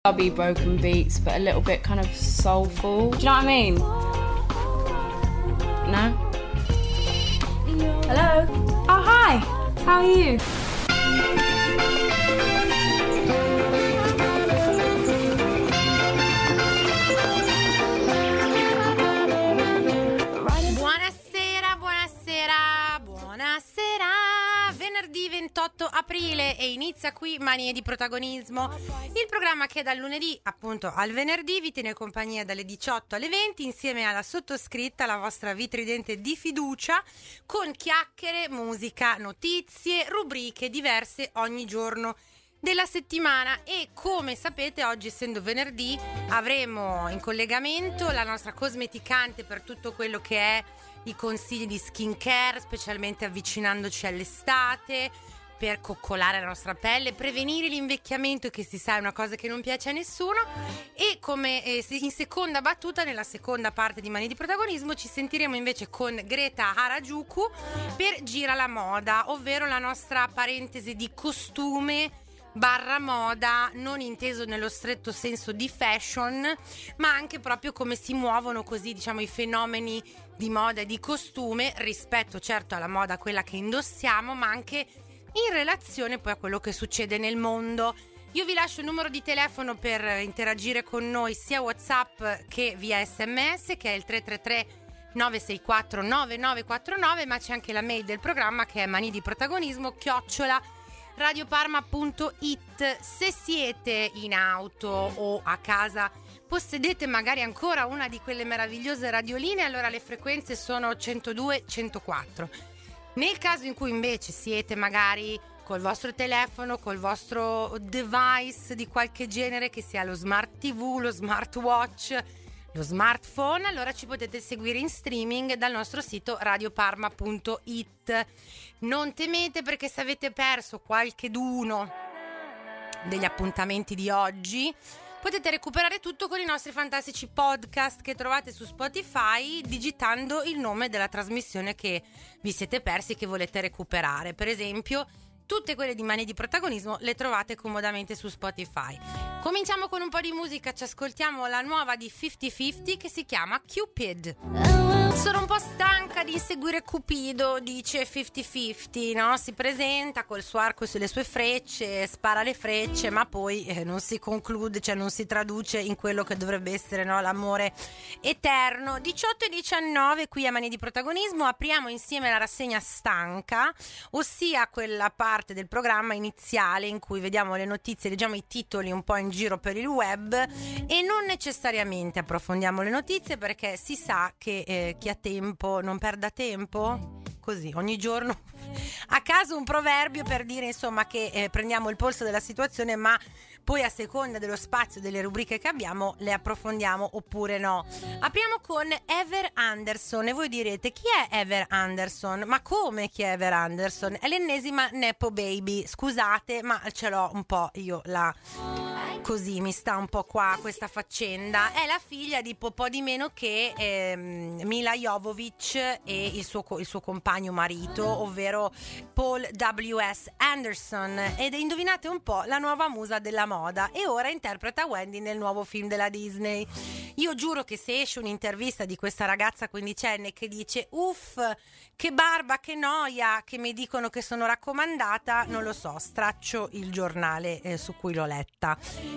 Dubby broken beats, but a little bit kind of soulful. Do you know what I mean? No? Hello? Oh, hi! How are you? Venerdì 28 aprile e inizia qui Manie di Protagonismo, il programma che dal lunedì appunto al venerdì vi tiene compagnia dalle 18 alle 20 insieme alla sottoscritta, la vostra vitridente di fiducia, con chiacchiere, musica, notizie, rubriche diverse ogni giorno della settimana. E come sapete, oggi essendo venerdì avremo in collegamento la nostra cosmeticante per tutto quello che è i consigli di skincare, specialmente avvicinandoci all'estate, per coccolare la nostra pelle, prevenire l'invecchiamento, che si sa è una cosa che non piace a nessuno. E come in seconda battuta, nella seconda parte di Mani di Protagonismo, ci sentiremo invece con Greta Harajuku per Gira la Moda, ovvero la nostra parentesi di costume barra moda, non inteso nello stretto senso di fashion, ma anche proprio come si muovono così, diciamo, i fenomeni di moda e di costume rispetto certo alla moda, quella che indossiamo, ma anche in relazione poi a quello che succede nel mondo. Io vi lascio il numero di telefono per interagire con noi sia WhatsApp che via SMS, che è il 333 964 9949, ma c'è anche la mail del programma che è manidiprotagonismo@radioparma.it. Se siete in auto o a casa, possedete magari ancora una di quelle meravigliose radioline, allora le frequenze sono 102 104. Nel caso in cui invece siete magari col vostro telefono, col vostro device di qualche genere, che sia lo smart TV, lo smartwatch, lo smartphone, allora ci potete seguire in streaming dal nostro sito radioparma.it. Non temete, perché se avete perso qualcheduno degli appuntamenti di oggi, potete recuperare tutto con i nostri fantastici podcast che trovate su Spotify digitando il nome della trasmissione che vi siete persi, che volete recuperare. Per esempio, tutte quelle di Mani di Protagonismo le trovate comodamente su Spotify. Cominciamo con un po' di musica, ci ascoltiamo la nuova di 50-50 che si chiama Cupid. Sono un po' stanca di inseguire Cupido, dice 50-50, no? Si presenta col suo arco e sulle sue frecce, spara le frecce, ma poi non si conclude, cioè non si traduce in quello che dovrebbe essere, no? L'amore eterno. 18 e 19 qui a Mani di Protagonismo, apriamo insieme la rassegna stanca, ossia quella parte del programma iniziale in cui vediamo le notizie, leggiamo i titoli un po' in giro per il web e non necessariamente approfondiamo le notizie, perché si sa che chi ha tempo non perda tempo. Così ogni giorno a caso un proverbio per dire insomma che prendiamo il polso della situazione, ma poi a seconda dello spazio, delle rubriche che abbiamo, le approfondiamo oppure no. Apriamo con Ever Anderson e voi direte: chi è Ever Anderson? Ma come chi è Ever Anderson? È l'ennesima Nepo Baby, scusate ma ce l'ho un po' io così, mi sta un po' qua questa faccenda. È la figlia di po' di meno che Mila Jovovich e il suo compagno marito, ovvero Paul W.S. Anderson, ed indovinate un po', la nuova musa della moda, e ora interpreta Wendy nel nuovo film della Disney. Io giuro che se esce un'intervista di questa ragazza quindicenne che dice uff, che barba, che noia, che mi dicono che sono raccomandata, non lo so, straccio il giornale su cui l'ho letta.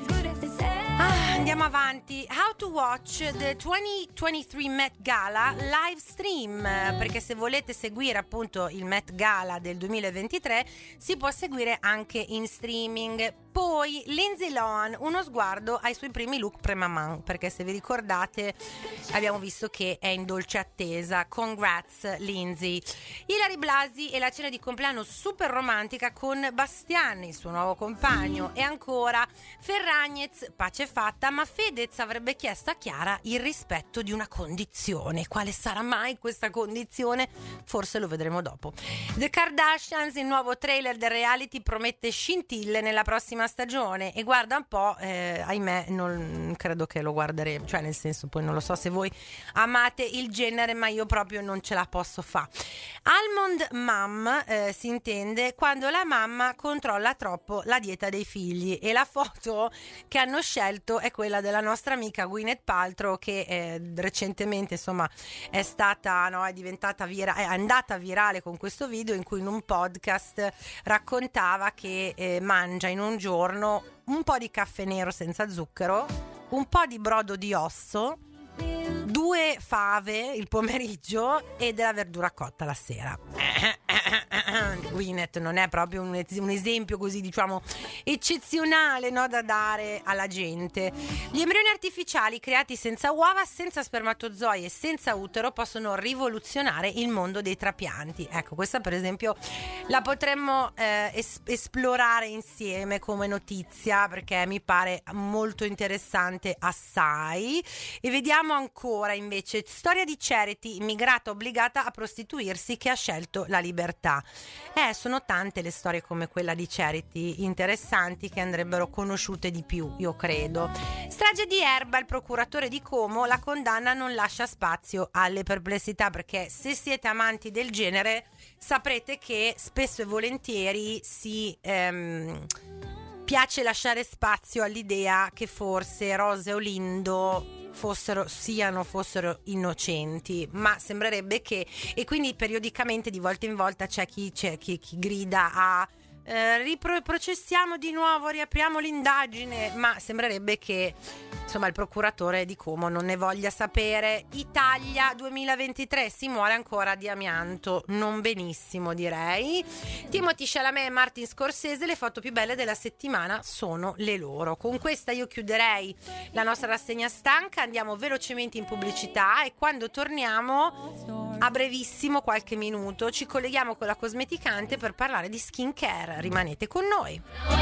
Andiamo avanti. How to watch the 2023 Met Gala live stream, perché se volete seguire appunto il Met Gala del 2023 si può seguire anche in streaming. Poi Lindsay Lohan, uno sguardo ai suoi primi look pre-maman, perché se vi ricordate abbiamo visto che è in dolce attesa. Congrats Lindsay. Ilary Blasi e la cena di compleanno super romantica con Bastian, il suo nuovo compagno, e ancora Ferragnez, pace fatta, ma Fedez avrebbe chiesto a Chiara il rispetto di una condizione. Quale sarà mai questa condizione? Forse lo vedremo dopo. The Kardashians, il nuovo trailer del reality promette scintille nella prossima prossima stagione, e guarda un po', ahimè non credo che lo guarderemo, cioè nel senso, poi non lo so se voi amate il genere, ma io proprio non ce la posso fare. Almond Mom si intende quando la mamma controlla troppo la dieta dei figli, e la foto che hanno scelto è quella della nostra amica Gwyneth Paltrow, che recentemente insomma è stata, no, è diventata è andata virale con questo video in cui in un podcast raccontava che mangia in un giorno un po' di caffè nero senza zucchero, un po' di brodo di osso, 2 fave il pomeriggio e della verdura cotta la sera. Gwyneth non è proprio un esempio così, diciamo, eccezionale, no, da dare alla gente. Gli embrioni artificiali creati senza uova, senza spermatozoi e senza utero possono rivoluzionare il mondo dei trapianti. Ecco, questa per esempio la potremmo esplorare insieme come notizia, perché mi pare molto interessante assai. E vediamo ancora invece storia di Charity, immigrata obbligata a prostituirsi che ha scelto la libertà. Sono tante le storie come quella di Charity, interessanti, che andrebbero conosciute di più, io credo. Strage di Erba, il procuratore di Como, la condanna non lascia spazio alle perplessità, perché se siete amanti del genere saprete che spesso e volentieri si piace lasciare spazio all'idea che forse Rose e Olindo fossero innocenti, ma sembrerebbe che, e quindi periodicamente di volta in volta c'è chi grida a riprocessiamo di nuovo, riapriamo l'indagine, ma sembrerebbe che insomma il procuratore di Como non ne voglia sapere. Italia 2023, si muore ancora di amianto, non benissimo direi. Timothy Chalamet e Martin Scorsese, le foto più belle della settimana sono le loro. Con questa io chiuderei la nostra rassegna stanca, andiamo velocemente in pubblicità e quando torniamo, a brevissimo, qualche minuto, ci colleghiamo con la cosmeticante per parlare di skincare. Rimanete con noi.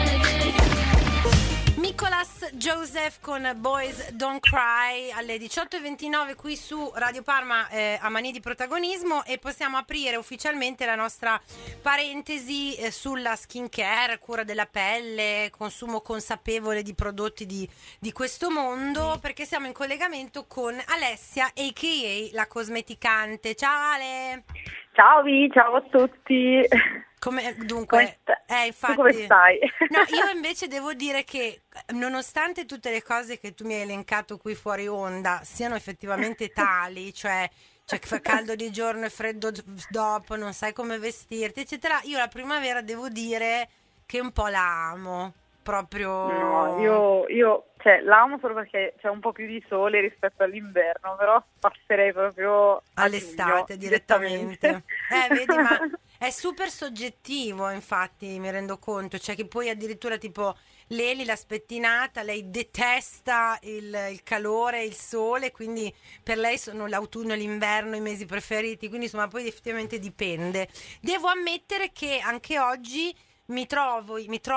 Nicolas Joseph con Boys Don't Cry alle 18:29 qui su Radio Parma, a Manie di Protagonismo, e possiamo aprire ufficialmente la nostra parentesi sulla skincare, cura della pelle, consumo consapevole di prodotti di questo mondo, perché siamo in collegamento con Alessia a.k.a. la cosmeticante. Ciao Ale! Ciao Vi, ciao a tutti. Dunque, infatti, tu come stai? No, io invece devo dire che nonostante tutte le cose che tu mi hai elencato qui fuori onda siano effettivamente tali, cioè fa caldo di giorno e freddo dopo, non sai come vestirti, eccetera, io la primavera devo dire che un po' la amo, proprio. No, io l'amo solo perché c'è un po' più di sole rispetto all'inverno, però passerei proprio all'estate direttamente. Vedi, ma è super soggettivo, infatti mi rendo conto, cioè che poi addirittura tipo Leli, la spettinata, lei detesta il calore, il sole, quindi per lei sono l'autunno e l'inverno i mesi preferiti, quindi insomma poi effettivamente dipende. Devo ammettere che anche oggi mi trovo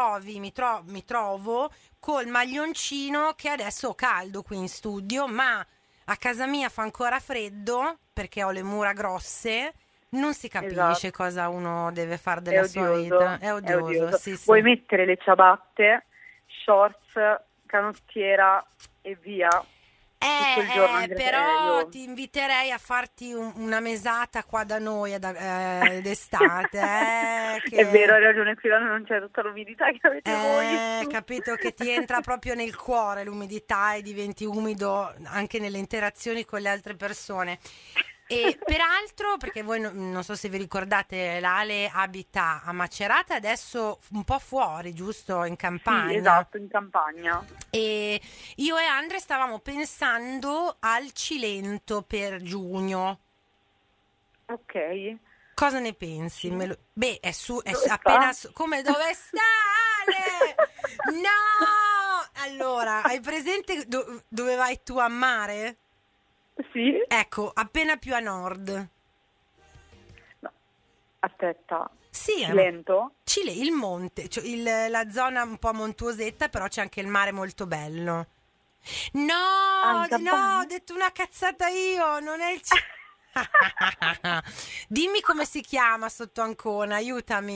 col maglioncino, che adesso ho caldo qui in studio, ma a casa mia fa ancora freddo perché ho le mura grosse. Non si capisce cosa uno deve fare della sua vita. È odioso. Sì. Vuoi mettere le ciabatte, shorts, canottiera e via. Tutto il giorno però ti inviterei a farti una mesata qua da noi d'estate. Che... È vero, hai ragione, qui da noi non c'è tutta l'umidità che avete voi. Capito, che ti entra proprio nel cuore l'umidità e diventi umido anche nelle interazioni con le altre persone. E peraltro, perché voi non so se vi ricordate, l'Ale abita a Macerata, adesso un po' fuori, giusto? In campagna. Sì, esatto, in campagna. E io e Andre stavamo pensando al Cilento per giugno. Ok. Cosa ne pensi? Sì. È appena come dove sta Ale? No! Allora, hai presente dove vai tu a mare? Sì. Ecco, appena più a nord. No. Aspetta. Sì, Cilento? Il monte, cioè la zona un po' montuosetta, però c'è anche il mare molto bello. No, ho detto una cazzata io, non è il Dimmi come si chiama sotto Ancona, aiutami.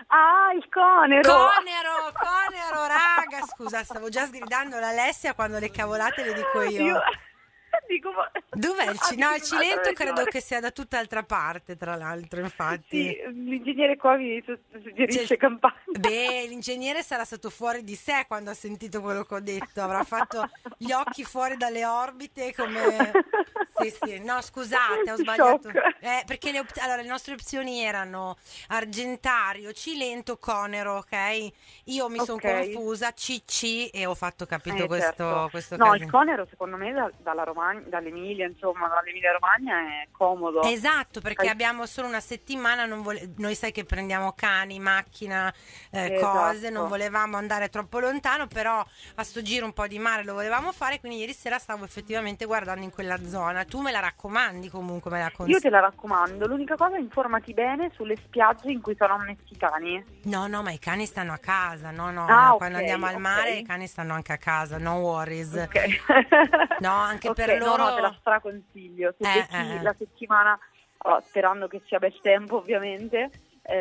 Ah, il conero! Conero, raga, scusa, stavo già sgridando l'Alessia quando le cavolate le dico io. Dico, dov'è il Cilento? No, il Cilento credo che sia da tutt'altra parte, tra l'altro, infatti. Sì, l'ingegnere qua mi suggerisce Campania. Beh, l'ingegnere sarà stato fuori di sé quando ha sentito quello che ho detto, avrà fatto gli occhi fuori dalle orbite come... Sì, no, scusate, ho sbagliato. Perché allora, le nostre opzioni erano Argentario, Cilento, Conero, ok? Io mi sono confusa, CC, e ho fatto, capito, questo No, casino. il Conero secondo me dalla Romagna, dall'Emilia, insomma, dall'Emilia Romagna è comodo. Esatto, perché abbiamo solo una settimana, noi sai che prendiamo cani, macchina, cose, non volevamo andare troppo lontano, però a sto giro un po' di mare lo volevamo fare, quindi ieri sera stavo effettivamente guardando in quella zona. Tu me la raccomandi comunque, me la consigli? Io te la raccomando, l'unica cosa è informati bene sulle spiagge in cui sono ammessi i cani. No, ma i cani stanno a casa, no, quando andiamo al mare i cani stanno anche a casa, no worries. No, anche per loro... No, te la straconsiglio, se becchi la settimana, sperando che sia bel tempo ovviamente,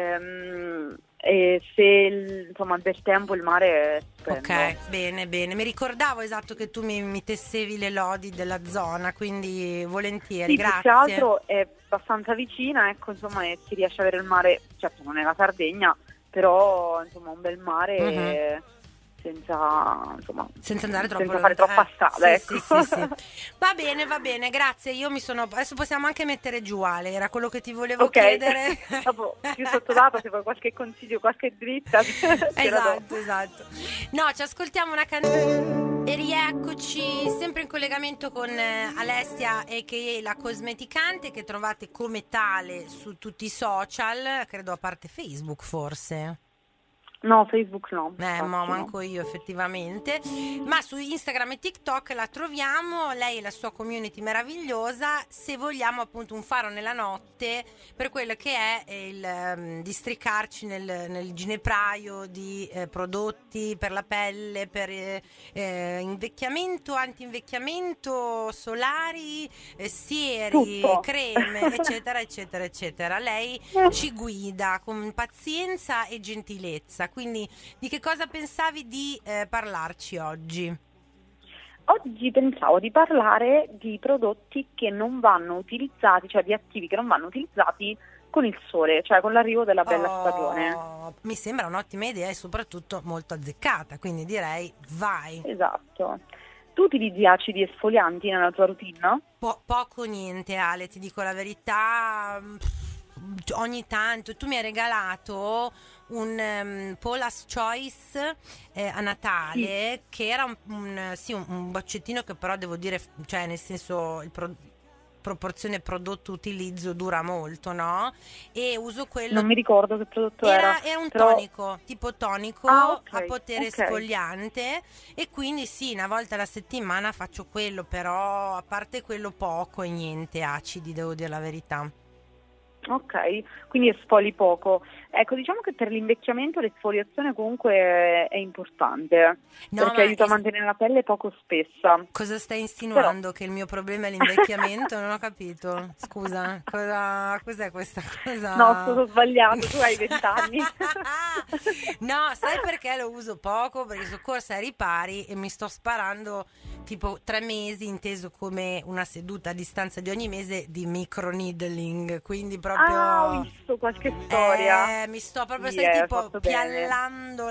e se il bel tempo, il mare è stupendo. Ok, bene, mi ricordavo esatto che tu mi tessevi le lodi della zona, quindi volentieri, sì, grazie. Più che altro è abbastanza vicina, ecco, insomma, e si riesce ad avere il mare, certo non è la Sardegna, però insomma un bel mare senza andare troppo senza fare troppa strada, ecco. Sì. Va bene, grazie. Adesso possiamo anche mettere giù, Ale, era quello che ti volevo chiedere. Dopo più sottodato, se vuoi qualche consiglio, qualche dritta. Esatto. No, ci ascoltiamo una canzone e rieccoci sempre in collegamento con Alessia, a.k.a. la cosmeticante, che trovate come tale su tutti i social, credo a parte Facebook forse. No, Facebook no. Manco io effettivamente, ma su Instagram e TikTok la troviamo, lei e la sua community meravigliosa. Se vogliamo appunto un faro nella notte per quello che è il districarci nel ginepraio di prodotti per la pelle, per invecchiamento, anti-invecchiamento, solari, sieri, tutto. creme, eccetera. Lei ci guida con pazienza e gentilezza. Quindi di che cosa pensavi di parlarci oggi? Oggi pensavo di parlare di prodotti che non vanno utilizzati, cioè di attivi che non vanno utilizzati con il sole, cioè con l'arrivo della bella stagione. Mi sembra un'ottima idea e soprattutto molto azzeccata, quindi direi vai. Esatto. Tu utilizzi acidi esfolianti nella tua routine? Poco niente, Ale, ti dico la verità. Ogni tanto tu mi hai regalato un Paula's Choice a Natale, che era un boccettino che però devo dire, cioè nel senso proporzione prodotto utilizzo dura molto, no? E uso quello. Non mi ricordo che prodotto era. Era un tonico, tipo tonico a potere esfoliante, e quindi sì, una volta alla settimana faccio quello, però a parte quello poco e niente acidi, devo dire la verità. Ok, quindi esfoli poco. Ecco, diciamo che per l'invecchiamento l'esfoliazione comunque è importante, perché aiuta a mantenere la pelle poco spessa. Cosa stai insinuando? Però... Che il mio problema è l'invecchiamento? Non ho capito. Scusa, cos'è questa cosa? No, sono sbagliato, tu hai 20 anni. No, sai perché lo uso poco? Perché sono corsa ai ripari e mi sto sparando tipo 3 mesi, inteso come una seduta a distanza di ogni mese di micro needling, quindi proprio... ho visto qualche storia. Mi sto proprio, tipo piallando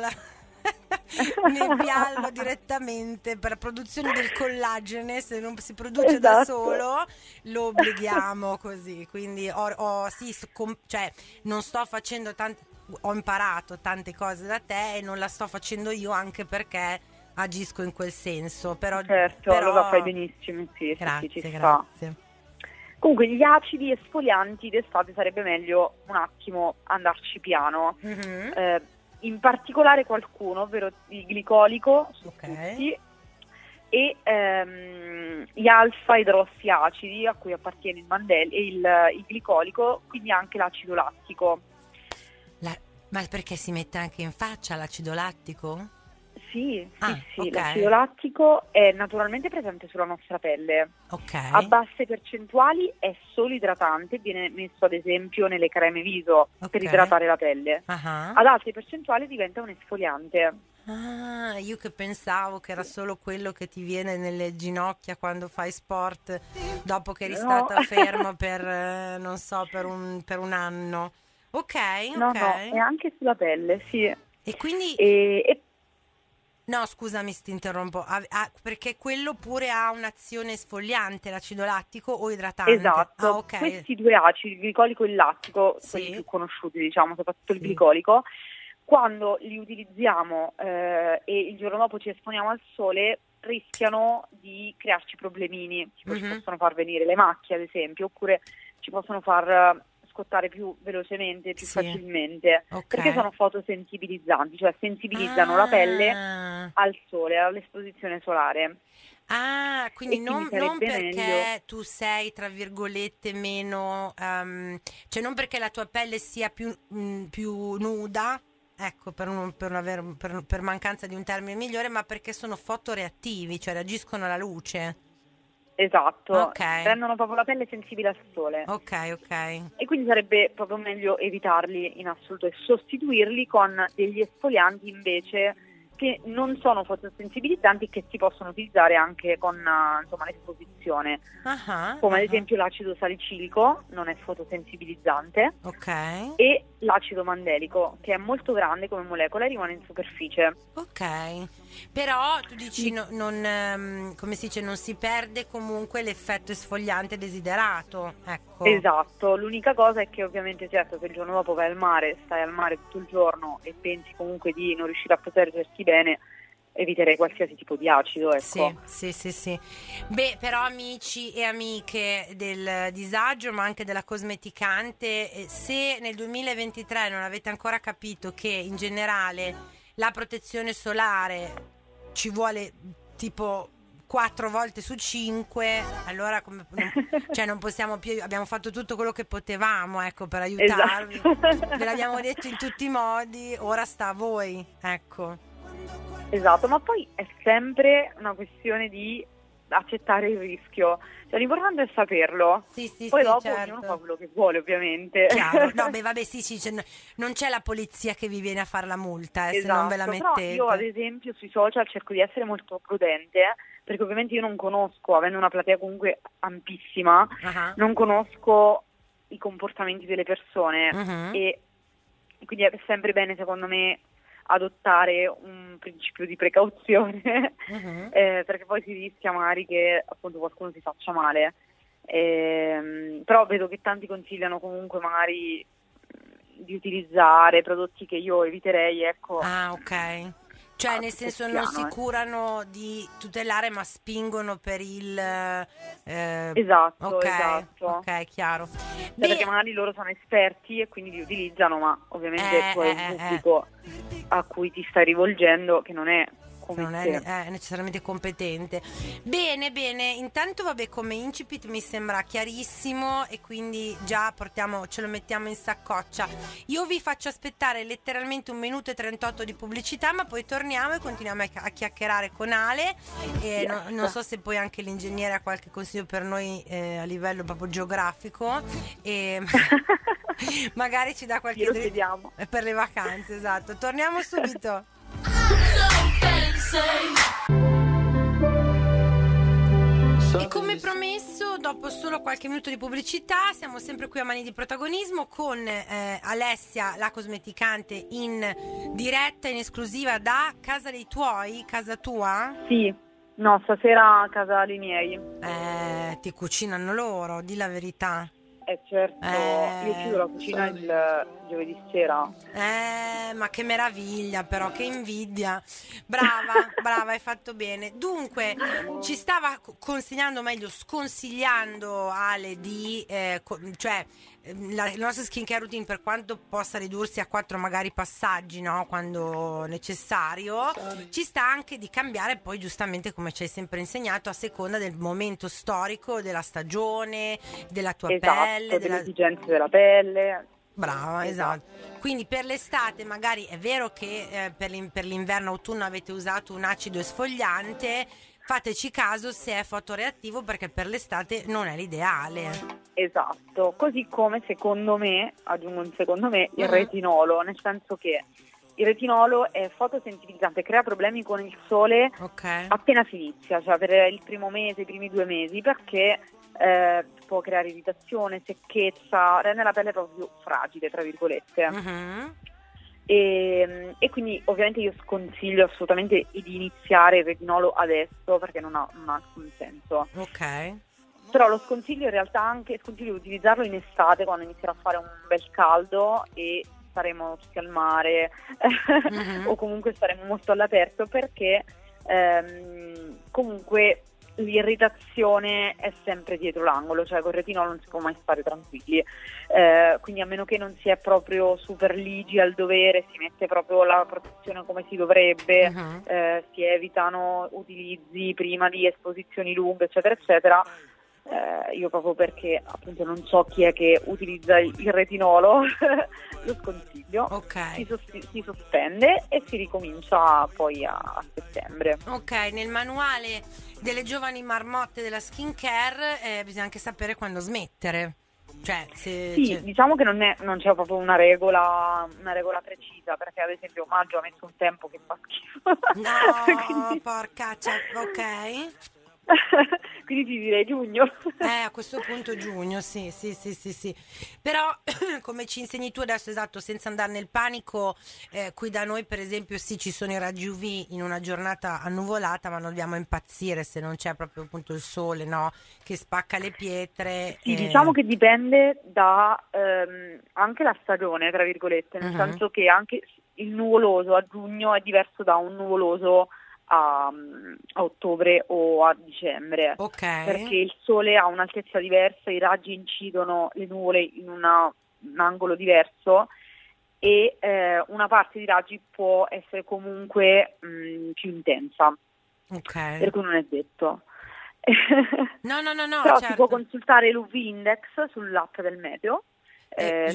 nel piallo direttamente per la produzione del collagene. Se non si produce da solo lo obblighiamo così, quindi cioè non sto facendo ho imparato tante cose da te e non la sto facendo io, anche perché agisco in quel senso, però lo fai benissimo, sì, grazie, ci grazie. sta. Comunque gli acidi esfolianti d'estate sarebbe meglio un attimo andarci piano, in particolare qualcuno, ovvero il glicolico su tutti, e gli alfa idrossi acidi, a cui appartiene il il glicolico, quindi anche l'acido lattico. Ma perché si mette anche in faccia l'acido lattico? Sì, ok. l'acido lattico è naturalmente presente sulla nostra pelle. Ok. A basse percentuali è solo idratante, viene messo ad esempio nelle creme viso per idratare la pelle. Ad alte percentuali diventa un esfoliante. Ah, io che pensavo che era solo quello che ti viene nelle ginocchia quando fai sport dopo che eri stata fermo per, non so, per un anno. Ok. No, è anche sulla pelle, sì. E quindi... No, scusami se ti interrompo, perché quello pure ha un'azione esfoliante, l'acido lattico o idratante? Esatto, Ok. Questi due acidi, il glicolico e il lattico, quelli più conosciuti, diciamo, soprattutto il glicolico, quando li utilizziamo e il giorno dopo ci esponiamo al sole, rischiano di crearci problemini, ci possono far venire le macchie ad esempio, oppure ci possono far scottare più velocemente, più facilmente, perché sono fotosensibilizzanti, cioè sensibilizzano la pelle al sole, all'esposizione solare. Ah, quindi non perché tu sei, tra virgolette, meno, cioè non perché la tua pelle sia più nuda, ecco, per mancanza di un termine migliore, ma perché sono fotoreattivi, cioè reagiscono alla luce. Esatto, rendono proprio la pelle sensibile al sole. Ok. E quindi sarebbe proprio meglio evitarli in assoluto e sostituirli con degli esfolianti invece che non sono fotosensibilizzanti e che si possono utilizzare anche con l'esposizione. Come ad esempio l'acido salicilico, non è fotosensibilizzante. E l'acido mandelico, che è molto grande come molecola e rimane in superficie. Ok, però tu dici come si dice, non si perde comunque l'effetto esfoliante desiderato, ecco. Esatto, l'unica cosa è che ovviamente certo se il giorno dopo vai al mare, stai al mare tutto il giorno e pensi comunque di non riuscire a proteggerti bene, eviterei qualsiasi tipo di acido, ecco. Sì. Beh, però amici e amiche del disagio, ma anche della cosmeticante, se nel 2023 non avete ancora capito che in generale la protezione solare ci vuole tipo 4 volte su 5, allora non possiamo più, abbiamo fatto tutto quello che potevamo, ecco, per aiutarvi. Ve l'abbiamo detto in tutti i modi, ora sta a voi, ecco. Esatto, ma poi è sempre una questione di accettare il rischio, cioè l'importante è saperlo. Poi dopo ognuno fa quello che vuole, ovviamente. Chiaro. No, beh, vabbè, non c'è la polizia che vi viene a fare la multa, se non ve la mettete. Però io ad esempio sui social cerco di essere molto prudente, perché ovviamente io non conosco, avendo una platea comunque ampissima, non conosco i comportamenti delle persone e quindi è sempre bene secondo me adottare un principio di precauzione perché poi si rischia magari che appunto qualcuno si faccia male, però vedo che tanti consigliano comunque magari di utilizzare prodotti che io eviterei, ecco. Ok. Cioè nel senso non si curano di tutelare ma spingono per il esatto. Ok, chiaro. Perché magari loro sono esperti e quindi li utilizzano, ma ovviamente tu hai un pubblico a cui ti stai rivolgendo che non è è necessariamente competente. Bene, intanto vabbè, come incipit mi sembra chiarissimo e quindi già ce lo mettiamo in saccoccia. Io vi faccio aspettare letteralmente 1 minuto e 38 di pubblicità, ma poi torniamo e continuiamo a chiacchierare con Ale e non so se poi anche l'ingegnere ha qualche consiglio per noi a livello proprio geografico e magari ci dà qualche dritta per le vacanze. Esatto, torniamo subito. E come promesso, dopo solo qualche minuto di pubblicità, siamo sempre qui a Mani di Protagonismo con Alessia, la cosmeticante, in diretta, in esclusiva da Casa dei Tuoi, casa tua? Sì, no, stasera a casa dei miei. Ti cucinano loro, di la verità. Certo, io chiudo la cucina il giovedì sera. Ma che meraviglia, però, che invidia. Brava, hai fatto bene. Dunque, ci stava consigliando, meglio, sconsigliando Ale di, la nostra skincare routine, per quanto possa ridursi a 4 magari passaggi, no? Quando necessario, ci sta anche di cambiare poi, giustamente, come ci hai sempre insegnato, a seconda del momento storico, della stagione, della tua pelle, delle esigenze della pelle. Brava, esatto. Quindi per l'estate magari è vero che per l'inverno-autunno avete usato un acido esfoliante, fateci caso se è fotoreattivo, perché per l'estate non è l'ideale. Esatto, così come secondo me, aggiungo un secondo me, il retinolo, nel senso che il retinolo è fotosensitivizzante, crea problemi con il sole appena si inizia, cioè per il primo mese, i primi 2 mesi, perché può creare irritazione, secchezza, rende la pelle proprio fragile, tra virgolette. E quindi ovviamente io sconsiglio assolutamente di iniziare il retinolo adesso, perché non ha alcun senso. Però lo sconsiglio in realtà anche di utilizzarlo in estate, quando inizierà a fare un bel caldo e staremo tutti al mare o comunque staremo molto all'aperto, perché comunque l'irritazione è sempre dietro l'angolo, cioè con il retinolo non si può mai stare tranquilli, quindi a meno che non si è proprio super ligi al dovere, si mette proprio la protezione come si dovrebbe, si evitano utilizzi prima di esposizioni lunghe, eccetera eccetera. Io proprio perché appunto non so chi è che utilizza il retinolo lo sconsiglio. Si sospende e si ricomincia poi a settembre. Nel manuale delle giovani marmotte della skincare bisogna anche sapere quando smettere. Cioè, diciamo che non c'è proprio una regola precisa, perché ad esempio maggio ha messo un tempo che fa schifo. No, porcaccia, ok. Quindi ti direi giugno. A questo punto giugno, sì. Però come ci insegni tu adesso, esatto, senza andare nel panico, qui da noi per esempio ci sono i raggi UV in una giornata annuvolata, ma non dobbiamo impazzire se non c'è proprio appunto il sole, no? Che spacca le pietre. Sì, diciamo che dipende da anche la stagione, tra virgolette, nel senso che anche il nuvoloso a giugno è diverso da un nuvoloso a ottobre o a dicembre, perché il sole ha un'altezza diversa, i raggi incidono le nuvole in un angolo diverso e una parte di raggi può essere comunque più intensa, per cui non è detto. No, Però certo. si può consultare l'UV Index sull'app del meteo, che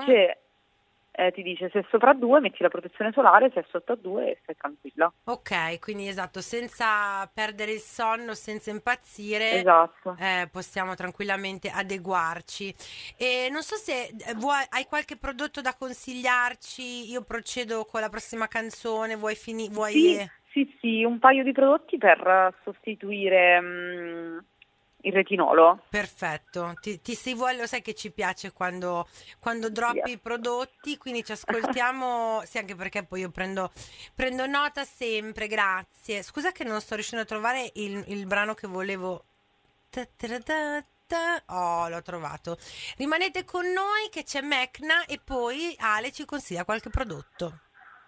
ti dice se è sopra 2 metti la protezione solare, se è sotto a 2 stai tranquilla. Quindi esatto, senza perdere il sonno, senza impazzire, esatto. Possiamo tranquillamente adeguarci. E non so se hai qualche prodotto da consigliarci. Io procedo con la prossima canzone. Sì, un paio di prodotti per sostituire il retinolo. Perfetto, ti si vuole, lo sai che ci piace quando droppi i prodotti, quindi ci ascoltiamo, sì, anche perché poi io prendo nota sempre, grazie. Scusa che non sto riuscendo a trovare il brano che volevo. Oh, l'ho trovato. Rimanete con noi che c'è Mecna e poi Ale ci consiglia qualche prodotto.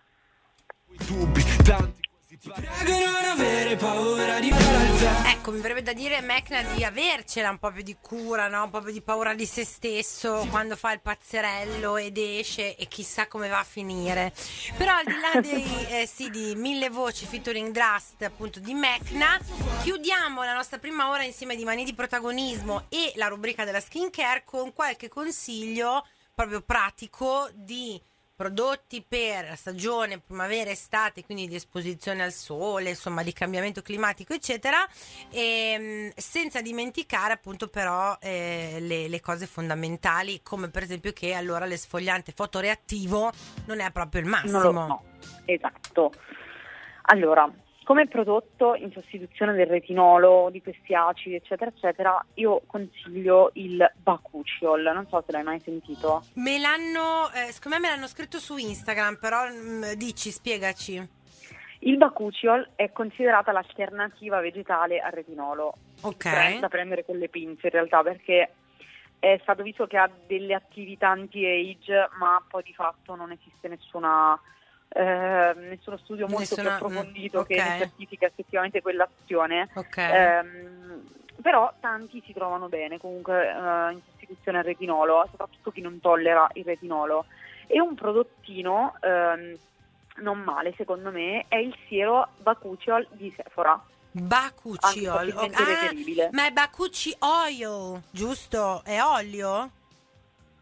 Prego non avere paura di ecco, mi verrebbe da dire Mecna di avercela un po' più di cura, no? Un po' più di paura di se stesso quando fa il pazzerello ed esce e chissà come va a finire. Però al di là di 1000 voci featuring Drust appunto di Mecna, chiudiamo la nostra prima ora insieme di Mani di Protagonismo e la rubrica della skincare con qualche consiglio proprio pratico di prodotti per la stagione primavera estate, quindi di esposizione al sole, insomma di cambiamento climatico eccetera, e senza dimenticare appunto però le cose fondamentali, come per esempio che allora l'esfoliante fotoreattivo non è proprio il massimo. No, esatto. Allora, come prodotto in sostituzione del retinolo, di questi acidi, eccetera, eccetera, io consiglio il Bakuchiol. Non so se l'hai mai sentito. Secondo me me l'hanno scritto su Instagram, però spiegaci. Il Bakuchiol è considerata l'alternativa vegetale al retinolo. Da prendere con le pinze in realtà, perché è stato visto che ha delle attività anti-age, ma poi di fatto non esiste nessuno studio molto più approfondito che ne certifica effettivamente quell'azione, però tanti si trovano bene comunque in sostituzione al retinolo, soprattutto chi non tollera il retinolo. E un prodottino non male secondo me è il siero Bakuchiol di Sephora. Bakuchiol, ma è Bakuchi Oil, giusto? È olio?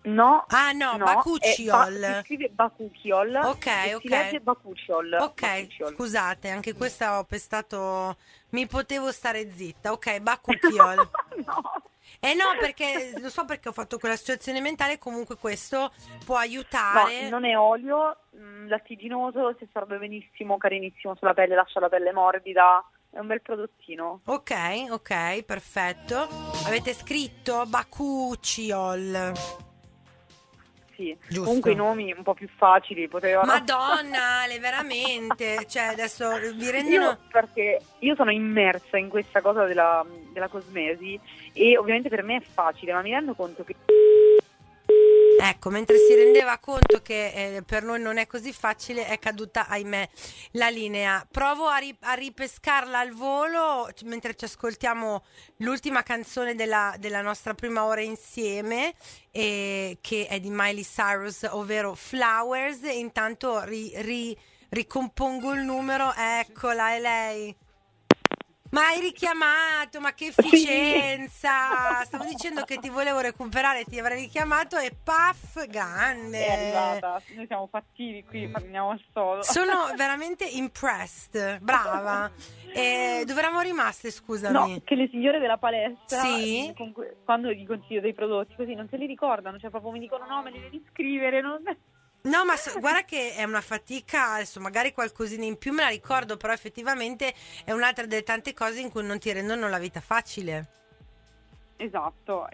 No. Ah no, Bakuchiol. Si scrive Bakuchiol. Ok. Si legge Bakuchiol. Ok, Bakuchiol. scusate, anche questa ho pestato, mi potevo stare zitta. Ok, Bakuchiol. No. No, perché lo so, perché ho fatto quell'associazione mentale, comunque questo può aiutare. No, non è olio, lattiginoso, si assorbe benissimo, carinissimo sulla pelle, lascia la pelle morbida, è un bel prodottino. Ok, perfetto. Avete scritto Bakuchiol. Sì, Giusto. comunque i nomi un po' più facili potevano... Madonna, veramente, cioè adesso vi rendono... Perché io sono immersa in questa cosa della cosmesi e ovviamente per me è facile, ma mi rendo conto che... Ecco, mentre si rendeva conto che per noi non è così facile, è caduta, ahimè, la linea. Provo a ripescarla al volo mentre ci ascoltiamo l'ultima canzone della nostra prima ora insieme, che è di Miley Cyrus, ovvero Flowers. E intanto ricompongo il numero. Eccola, è lei. Ma hai richiamato, ma che efficienza! Stavo dicendo che ti volevo recuperare, ti avrei richiamato e paf, grande! È arrivata, noi siamo fattivi qui, parliamo al solo. Sono veramente impressed, brava. Dove eravamo rimaste, scusami? No, che le signore della palestra, sì? quando gli consiglio dei prodotti, così non se li ricordano, cioè proprio mi dicono no, me li devi scrivere, non... No, ma guarda che è una fatica, adesso magari qualcosina in più me la ricordo, però effettivamente è un'altra delle tante cose in cui non ti rendono la vita facile. Esatto.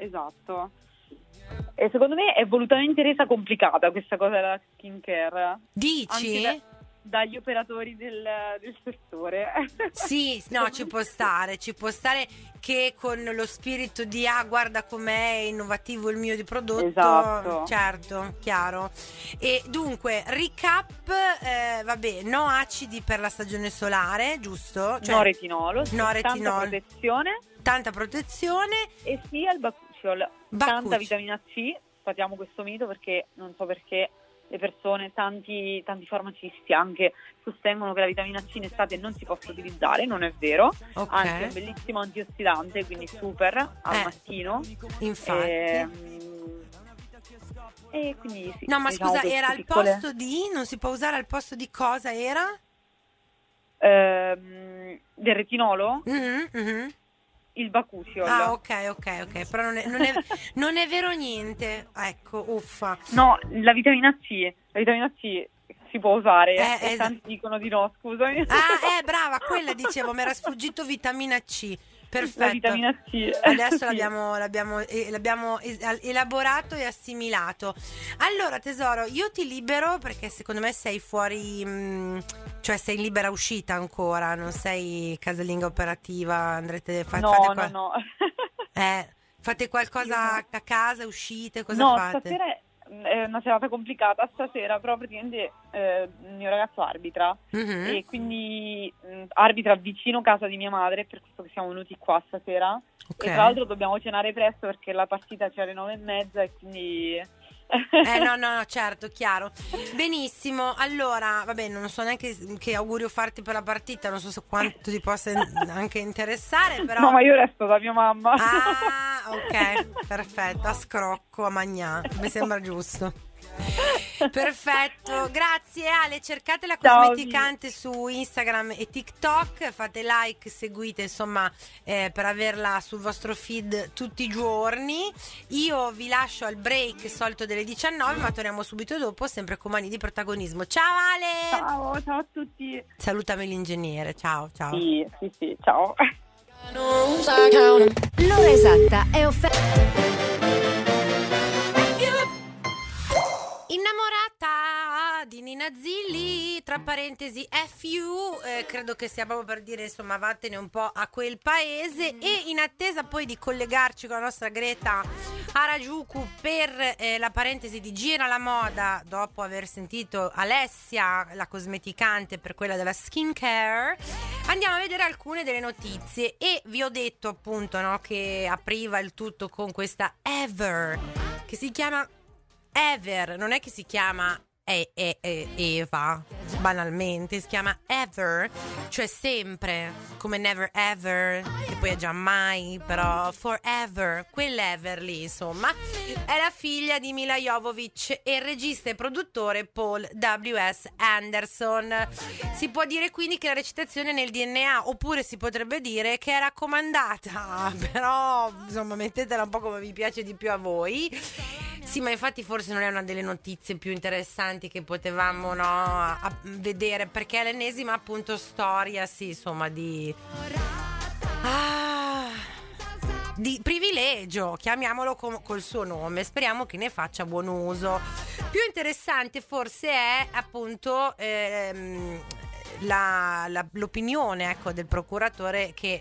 E secondo me è volutamente resa complicata questa cosa della skincare. Dici? Anche dagli operatori del settore. Sì, no, ci può stare che con lo spirito di guarda com'è innovativo il mio di prodotto. Esatto. Certo, chiaro. E dunque, recap, vabbè, no acidi per la stagione solare, giusto? Cioè, no retinolo. Tanta protezione e sia il Bakuchiol. Tanta vitamina C, sfatiamo questo mito perché non so perché le persone, tanti farmacisti anche sostengono che la vitamina C in estate non si possa utilizzare, non è vero. Okay. Anzi, è un bellissimo antiossidante, quindi super al mattino. Infatti. E quindi sì. No, ma scusa, era al posto di? Non si può usare al posto di cosa era? Del retinolo? Mm-hmm. Il Bakuchiol. Ah, ok, però non è vero niente. Ecco, uffa. No, la vitamina C si può usare e tanti dicono di no, scusami. Brava, quella dicevo, mi era sfuggito vitamina C. Perfetto. La vitamina C. Adesso sì. l'abbiamo elaborato e assimilato. Allora tesoro, io ti libero perché secondo me sei fuori, cioè sei in libera uscita ancora, non sei casalinga operativa, andrete no. Fate qualcosa a casa, uscite, cosa no, fate? Stasera è una serata complicata, stasera però praticamente il mio ragazzo arbitra e quindi arbitra vicino casa di mia madre, per questo che siamo venuti qua stasera. Okay. E tra l'altro dobbiamo cenare presto perché la partita c'è alle 9:30 e quindi... No, certo, chiaro. Benissimo, allora, vabbè, non so neanche che augurio farti per la partita, non so se quanto ti possa anche interessare, però... No, ma io resto da mia mamma. Ah, ok, perfetto, a scrocco, a magnà, mi sembra giusto. Perfetto, grazie Ale, cercate la Cosmeticante su Instagram e TikTok, fate like, seguite insomma per averla sul vostro feed tutti i giorni. Io vi lascio al break solito delle 19, ma torniamo subito dopo, sempre con Mani di Protagonismo. Ciao Ale! Ciao a tutti. Salutami l'ingegnere, ciao. Sì, ciao. L'ora esatta è offerta. Innamorata di Nina Zilli, tra parentesi FU, credo che sia proprio per dire insomma vattene un po' a quel paese. E in attesa poi di collegarci con la nostra Greta Harajuku per la parentesi di Gira la Moda, dopo aver sentito Alessia, la cosmeticante, per quella della skincare, andiamo a vedere alcune delle notizie. E vi ho detto appunto, no, che apriva il tutto con questa Ever, che si chiama Ever, non è che si chiama è Eva, banalmente, si chiama Ever, cioè sempre, come never ever, che poi è già mai, però forever, quell'ever lì, insomma. È la figlia di Mila Jovovich e il regista e produttore Paul W.S. Anderson. Si può dire quindi che la recitazione è nel DNA, oppure si potrebbe dire che è raccomandata, però insomma mettetela un po' come vi piace di più a voi. Sì, ma infatti forse non è una delle notizie più interessanti che potevamo a vedere, perché è l'ennesima appunto storia, sì, insomma, di privilegio, chiamiamolo col suo nome. Speriamo che ne faccia buon uso. Più interessante forse è appunto l'opinione, ecco, del procuratore che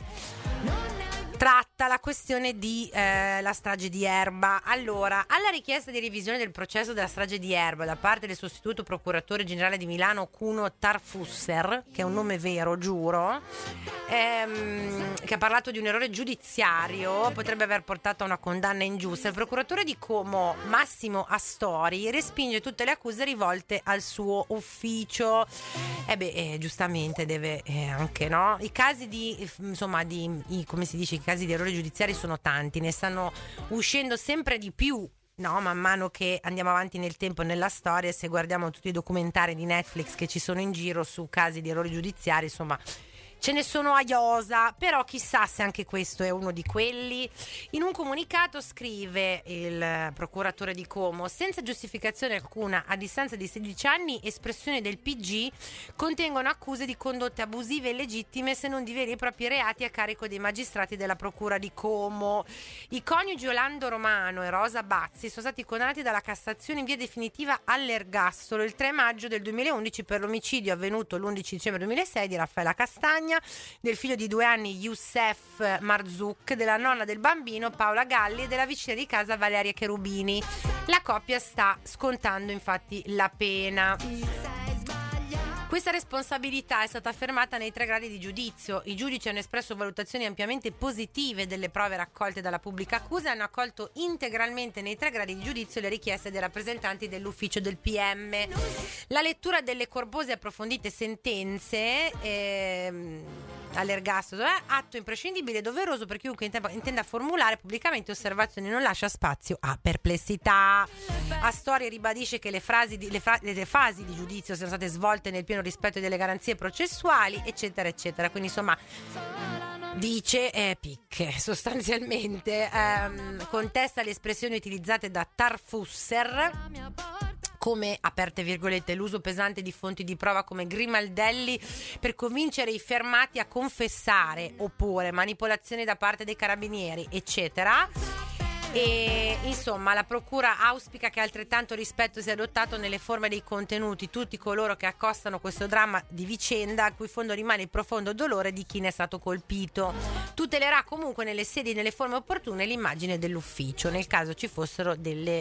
tratta la questione di la strage di Erba. Allora, alla richiesta di revisione del processo della strage di Erba da parte del sostituto procuratore generale di Milano Kuno Tarfusser, che è un nome vero, giuro, che ha parlato di un errore giudiziario, potrebbe aver portato a una condanna ingiusta, il procuratore di Como Massimo Astori respinge tutte le accuse rivolte al suo ufficio. Giustamente deve anche, no? I casi come si dice, i casi di errori giudiziari sono tanti, ne stanno uscendo sempre di più, no? Man mano che andiamo avanti nel tempo e nella storia, se guardiamo tutti i documentari di Netflix che ci sono in giro su casi di errori giudiziari, insomma, ce ne sono a iosa, però chissà se anche questo è uno di quelli. In un comunicato scrive il procuratore di Como: senza giustificazione alcuna, a distanza di 16 anni, espressioni del PG contengono accuse di condotte abusive e illegittime, se non di veri e propri reati a carico dei magistrati della procura di Como. I coniugi Orlando Romano e Rosa Bazzi sono stati condannati dalla Cassazione in via definitiva all'ergastolo il 3 maggio del 2011 per l'omicidio avvenuto l'11 dicembre 2006 di Raffaella Castagna, del figlio di 2 anni Youssef Marzouk, della nonna del bambino Paola Galli e della vicina di casa Valeria Cherubini. La coppia sta scontando infatti la pena. Questa responsabilità è stata affermata nei 3 gradi di giudizio. I giudici hanno espresso valutazioni ampiamente positive delle prove raccolte dalla pubblica accusa e hanno accolto integralmente nei 3 gradi di giudizio le richieste dei rappresentanti dell'ufficio del PM. La lettura delle corpose e approfondite sentenze all'ergastolo è atto imprescindibile e doveroso per chiunque intenda formulare pubblicamente osservazioni, non lascia spazio a perplessità. Astori ribadisce che le fasi di giudizio siano state svolte nel pieno rispetto delle garanzie processuali, eccetera eccetera. Quindi insomma dice picche sostanzialmente, contesta le espressioni utilizzate da Tarfusser come, aperte virgolette, l'uso pesante di fonti di prova come Grimaldelli per convincere i fermati a confessare, oppure manipolazioni da parte dei carabinieri, eccetera. E insomma la procura auspica che altrettanto rispetto sia adottato nelle forme dei contenuti. Tutti coloro che accostano questo dramma di vicenda, a cui fondo rimane il profondo dolore di chi ne è stato colpito, tutelerà comunque nelle sedi e nelle forme opportune l'immagine dell'ufficio, nel caso ci fossero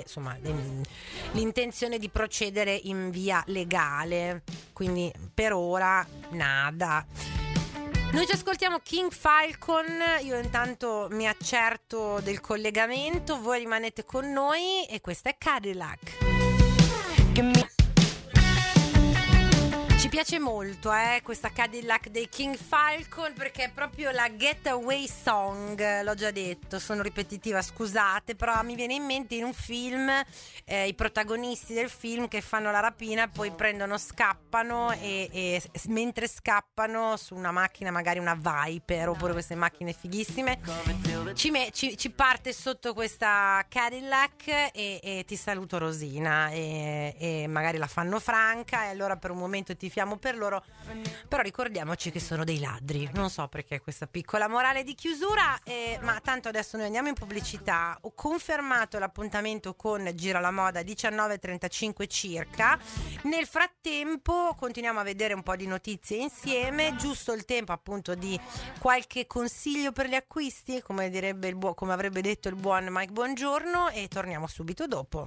l'intenzione di procedere in via legale. Quindi per ora nada. Noi ci ascoltiamo King Falcon, io intanto mi accerto del collegamento, voi rimanete con noi e questa è Cadillac. Ci piace molto questa Cadillac dei King Falcon, perché è proprio la getaway song, l'ho già detto, sono ripetitiva, scusate, però mi viene in mente in un film i protagonisti del film che fanno la rapina, poi scappano e mentre scappano su una macchina, magari una Viper oppure queste macchine fighissime, ci parte sotto questa Cadillac e ti saluto Rosina e magari la fanno franca e allora per un momento ti fiamo per loro, però ricordiamoci che sono dei ladri. Non so perché questa piccola morale di chiusura, ma tanto adesso noi andiamo in pubblicità. Ho confermato l'appuntamento con Gira la Moda 19:35 circa. Nel frattempo continuiamo a vedere un po' di notizie insieme, giusto il tempo appunto di qualche consiglio per gli acquisti, come avrebbe detto il buon Mike Buongiorno, e torniamo subito dopo.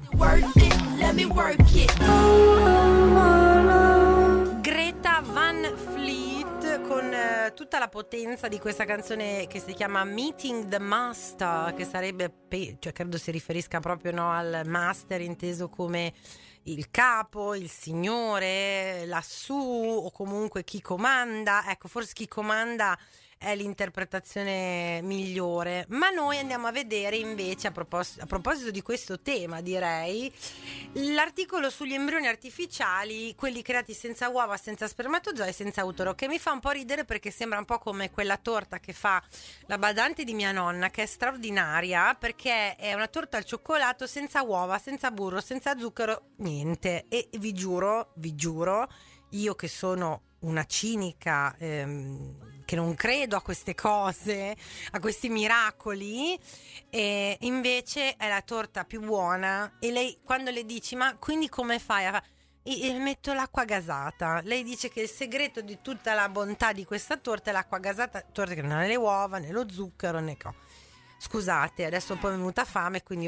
Greta Van Fleet con tutta la potenza di questa canzone che si chiama Meeting the Master, che sarebbe, cioè credo si riferisca proprio, no, al master inteso come il capo, il signore, lassù, o comunque chi comanda. Ecco, forse chi comanda è l'interpretazione migliore, ma noi andiamo a vedere invece, a proposito di questo tema, direi, l'articolo sugli embrioni artificiali, quelli creati senza uova, senza spermatozoi, senza utero, che mi fa un po' ridere perché sembra un po' come quella torta che fa la badante di mia nonna, che è straordinaria perché è una torta al cioccolato senza uova, senza burro, senza zucchero, niente. E vi giuro, io che sono una cinica che non credo a queste cose, a questi miracoli, e invece è la torta più buona. E lei, quando le dici ma quindi come fai a metto l'acqua gasata, lei dice che il segreto di tutta la bontà di questa torta è l'acqua gasata, torta che non ha né le uova né lo zucchero né scusate, adesso poi è venuta fame, quindi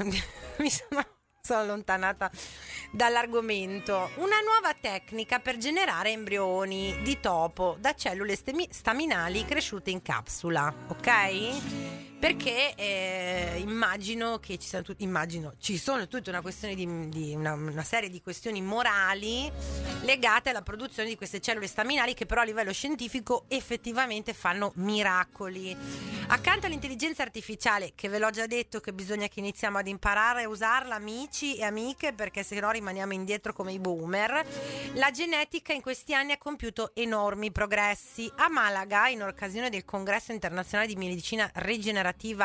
mi sono allontanata dall'argomento. Una nuova tecnica per generare embrioni di topo da cellule staminali cresciute in capsula, ok? Perché immagino che ci sono tutta una questione di una serie di questioni morali legate alla produzione di queste cellule staminali, che però a livello scientifico effettivamente fanno miracoli. Accanto all'intelligenza artificiale, che ve l'ho già detto che bisogna che iniziamo ad imparare a usarla, amici e amiche, perché se no rimaniamo indietro come i boomer, la genetica in questi anni ha compiuto enormi progressi. A Malaga, in occasione del Congresso internazionale di medicina rigenerativa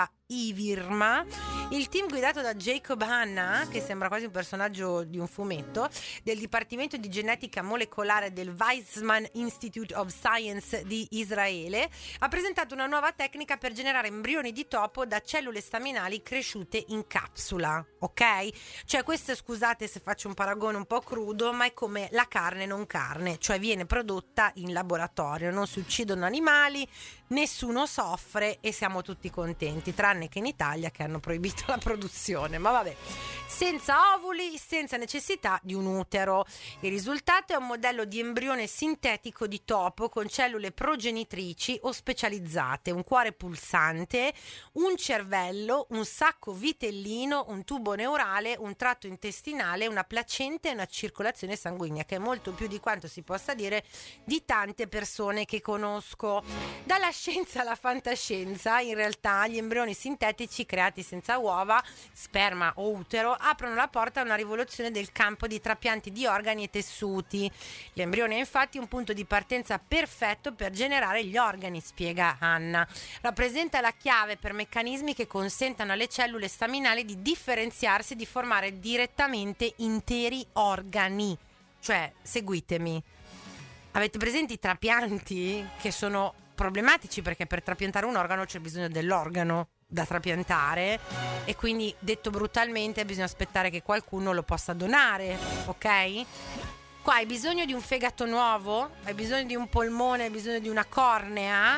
IVIRMA, il team guidato da Jacob Hanna, che sembra quasi un personaggio di un fumetto, del Dipartimento di Genetica Molecolare del Weizmann Institute of Science di Israele, ha presentato una nuova tecnica per generare embrioni di topo da cellule staminali cresciute in capsula, ok? Cioè questo, scusate se faccio un paragone un po' crudo, ma è come la carne non carne, cioè viene prodotta in laboratorio, non si uccidono animali, nessuno soffre e siamo tutti contenti, tranne che in Italia che hanno proibito la produzione, ma vabbè, senza ovuli, senza necessità di un utero. Il risultato è un modello di embrione sintetico di topo con cellule progenitrici o specializzate, un cuore pulsante, un cervello, un sacco vitellino, un tubo neurale, un tratto intestinale, una placenta e una circolazione sanguigna, che è molto più di quanto si possa dire di tante persone che conosco. Dalla scienza alla fantascienza, in realtà gli embrioni sintetici creati senza uova, sperma o utero aprono la porta a una rivoluzione del campo di trapianti di organi e tessuti. L'embrione è infatti un punto di partenza perfetto per generare gli organi, spiega Hanna. Rappresenta la chiave per meccanismi che consentano alle cellule staminali di differenziarsi e di formare direttamente interi organi. Cioè, seguitemi, avete presenti i trapianti che sono problematici, perché per trapiantare un organo c'è bisogno dell'organo da trapiantare e quindi, detto brutalmente, bisogna aspettare che qualcuno lo possa donare, ok? Qua hai bisogno di un fegato nuovo, hai bisogno di un polmone, hai bisogno di una cornea,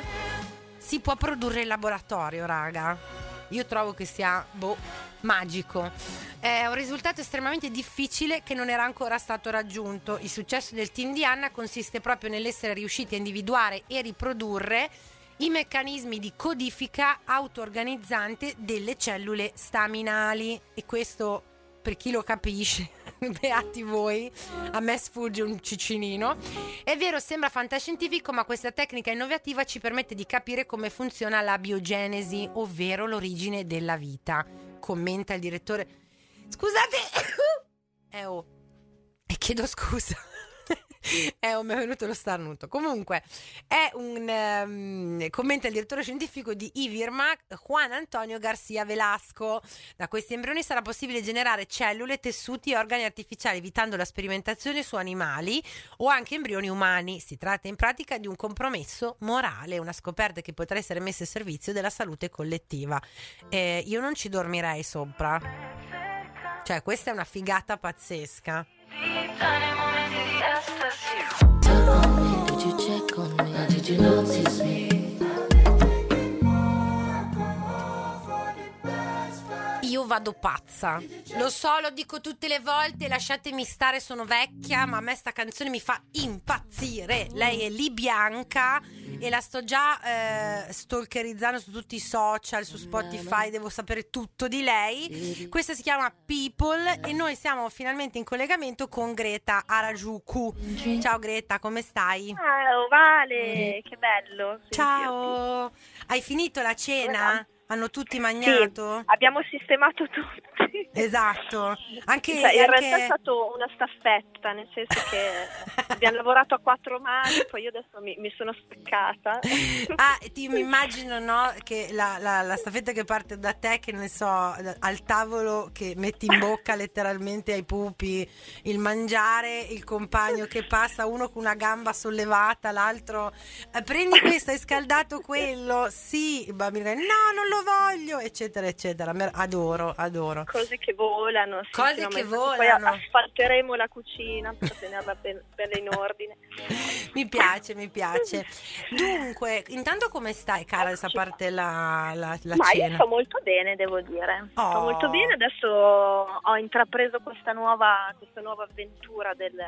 si può produrre in laboratorio, raga. Io trovo che sia magico. È un risultato estremamente difficile che non era ancora stato raggiunto. Il successo del team di Hanna consiste proprio nell'essere riusciti a individuare e riprodurre i meccanismi di codifica auto-organizzante delle cellule staminali. E questo, per chi lo capisce, beati voi, a me sfugge un cicinino. È vero, sembra fantascientifico, ma questa tecnica innovativa ci permette di capire come funziona la biogenesi, ovvero l'origine della vita, commenta il direttore. Scusate, e chiedo scusa. Mi è venuto lo starnuto. Comunque è un commenta il direttore scientifico di IVIRMA, Juan Antonio Garcia Velasco. Da questi embrioni sarà possibile generare cellule, tessuti e organi artificiali, evitando la sperimentazione su animali o anche embrioni umani. Si tratta in pratica di un compromesso morale, una scoperta che potrà essere messa a servizio della salute collettiva. Io non ci dormirei sopra, cioè questa è una figata pazzesca. io vado pazza. Lo so, lo dico tutte le volte, lasciatemi stare, sono vecchia, ma a me sta canzone mi fa impazzire. Lei è Li Bianca e la sto già stalkerizzando su tutti i social, su Spotify, devo sapere tutto di lei. Questa si chiama People e noi siamo finalmente in collegamento con Greta Harajuku. Ciao Greta, come stai? Ciao Vale, che bello. Ciao, hai finito la cena? Hanno tutti magnato? Sì, abbiamo sistemato tutti. Esatto. Anche in realtà è stato una staffetta, nel senso che abbiamo lavorato a 4 mani, poi io adesso mi sono staccata. Mi immagino, no, che la staffetta che parte da te, che ne so, al tavolo che metti in bocca letteralmente ai pupi il mangiare, il compagno che passa, uno con una gamba sollevata, l'altro prendi questo, hai scaldato quello, sì, il bambino no, non lo voglio, eccetera eccetera. Adoro. Cose che volano, sì, cose che volano. Poi asfalteremo la cucina per tenerla bella in ordine. Mi piace. Dunque, intanto come stai, cara, a parte la Ma cena? io sto molto bene, devo dire. Oh. Sto molto bene, adesso ho intrapreso questa nuova avventura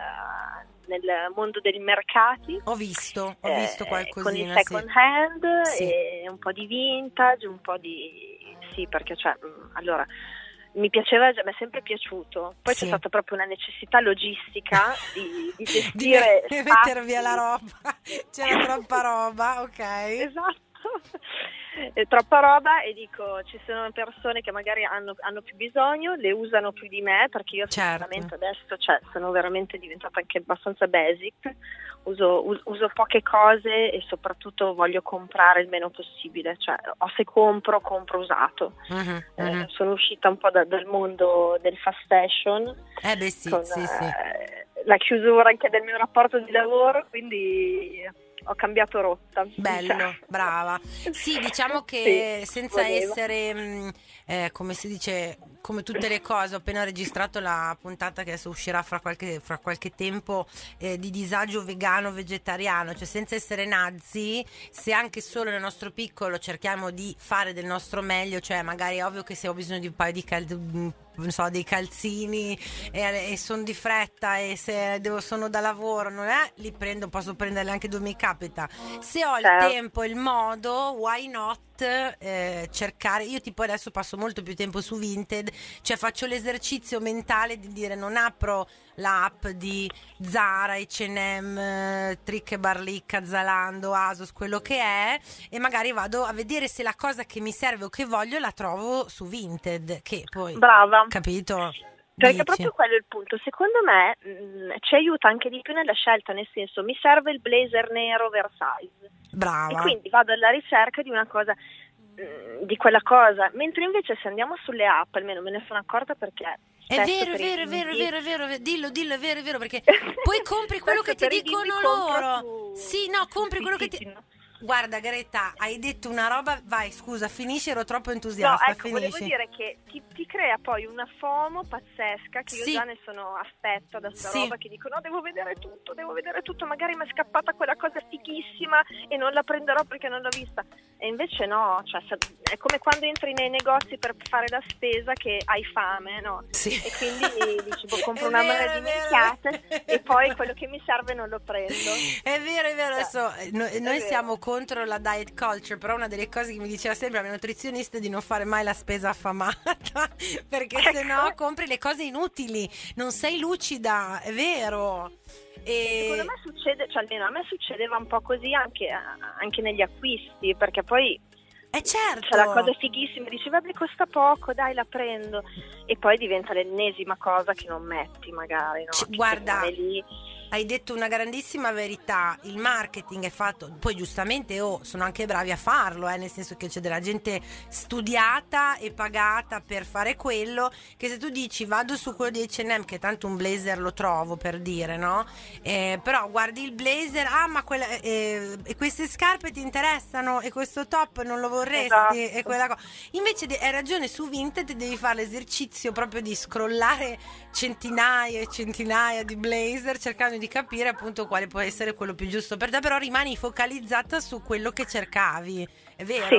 nel mondo dei mercati. Ho visto qualcosina. Con il second hand, sì. E un po' di vintage, un po' di... Sì, perché allora... Mi piaceva, mi è sempre piaciuto. Poi sì. C'è stata proprio una necessità logistica di gestire di mettere via la roba. C'era troppa roba, ok. Esatto. Troppa roba e dico, ci sono persone che magari hanno più bisogno, le usano più di me, perché io sinceramente adesso sono veramente diventata anche abbastanza basic. Uso poche cose e soprattutto voglio comprare il meno possibile, o se compro usato. Sono uscita un po' dal mondo del fast fashion, sì. La chiusura anche del mio rapporto di lavoro, quindi ho cambiato rotta. Bello, brava. Sì, diciamo che sì, senza essere come si dice, come tutte le cose, ho appena registrato la puntata che adesso uscirà fra qualche tempo, di disagio vegano vegetariano, cioè senza essere nazi, se anche solo nel nostro piccolo cerchiamo di fare del nostro meglio, cioè magari è ovvio che se ho bisogno di un paio di dei calzini e sono di fretta e se sono da lavoro, non è, li prendo, posso prenderli anche dove mi capita. Se ho il tempo e il modo, why not cercare. Io tipo adesso passo molto più tempo su Vinted, cioè faccio l'esercizio mentale di dire non apro l'app di Zara, H&M, Trick e Barlicca, Zalando, Asos, quello che è, e magari vado a vedere se la cosa che mi serve o che voglio la trovo su Vinted, che poi brava, capito? Perché proprio quello è il punto, secondo me ci aiuta anche di più nella scelta, nel senso mi serve il blazer nero oversize, brava, e quindi vado alla ricerca di una cosa, di quella cosa, mentre invece se andiamo sulle app, almeno me ne sono accorta, perché è vero, dillo, è vero, perché poi compri quello che ti dicono loro. Sì, no, compri quello che ti... Guarda Greta, hai detto una roba, vai, scusa, finisci, ero troppo entusiasta. No, ecco, volevo dire che ti crea poi una FOMO pazzesca, che io già ne sono affetta da sta roba, che dico no, devo vedere tutto, magari mi è scappata quella cosa fighissima e non la prenderò perché non l'ho vista. E invece no, è come quando entri nei negozi per fare la spesa che hai fame, no? Sì. E quindi dici, compro una marea di minchiate e poi quello che mi serve non lo prendo. È vero, adesso noi siamo contro la diet culture, però una delle cose che mi diceva sempre la mia nutrizionista è di non fare mai la spesa affamata, perché sennò compri le cose inutili, non sei lucida, è vero. Secondo me succede, almeno a me succedeva un po' così anche negli acquisti, perché poi certo, c'è la cosa fighissima, dici vabbè costa poco, dai la prendo, e poi diventa l'ennesima cosa che non metti magari, no? Guarda, hai detto una grandissima verità, il marketing è fatto, poi giustamente sono anche bravi a farlo, nel senso che c'è della gente studiata e pagata per fare quello, che se tu dici vado su quello di H&M, che tanto un blazer lo trovo, per dire, no? Però guardi il blazer, ma e queste scarpe ti interessano e questo top non lo vorresti, esatto. E quella cosa. Invece hai ragione, su Vinted devi fare l'esercizio proprio di scrollare centinaia e centinaia di blazer cercando di capire appunto quale può essere quello più giusto per te, però rimani focalizzata su quello che cercavi, è vero? Sì. È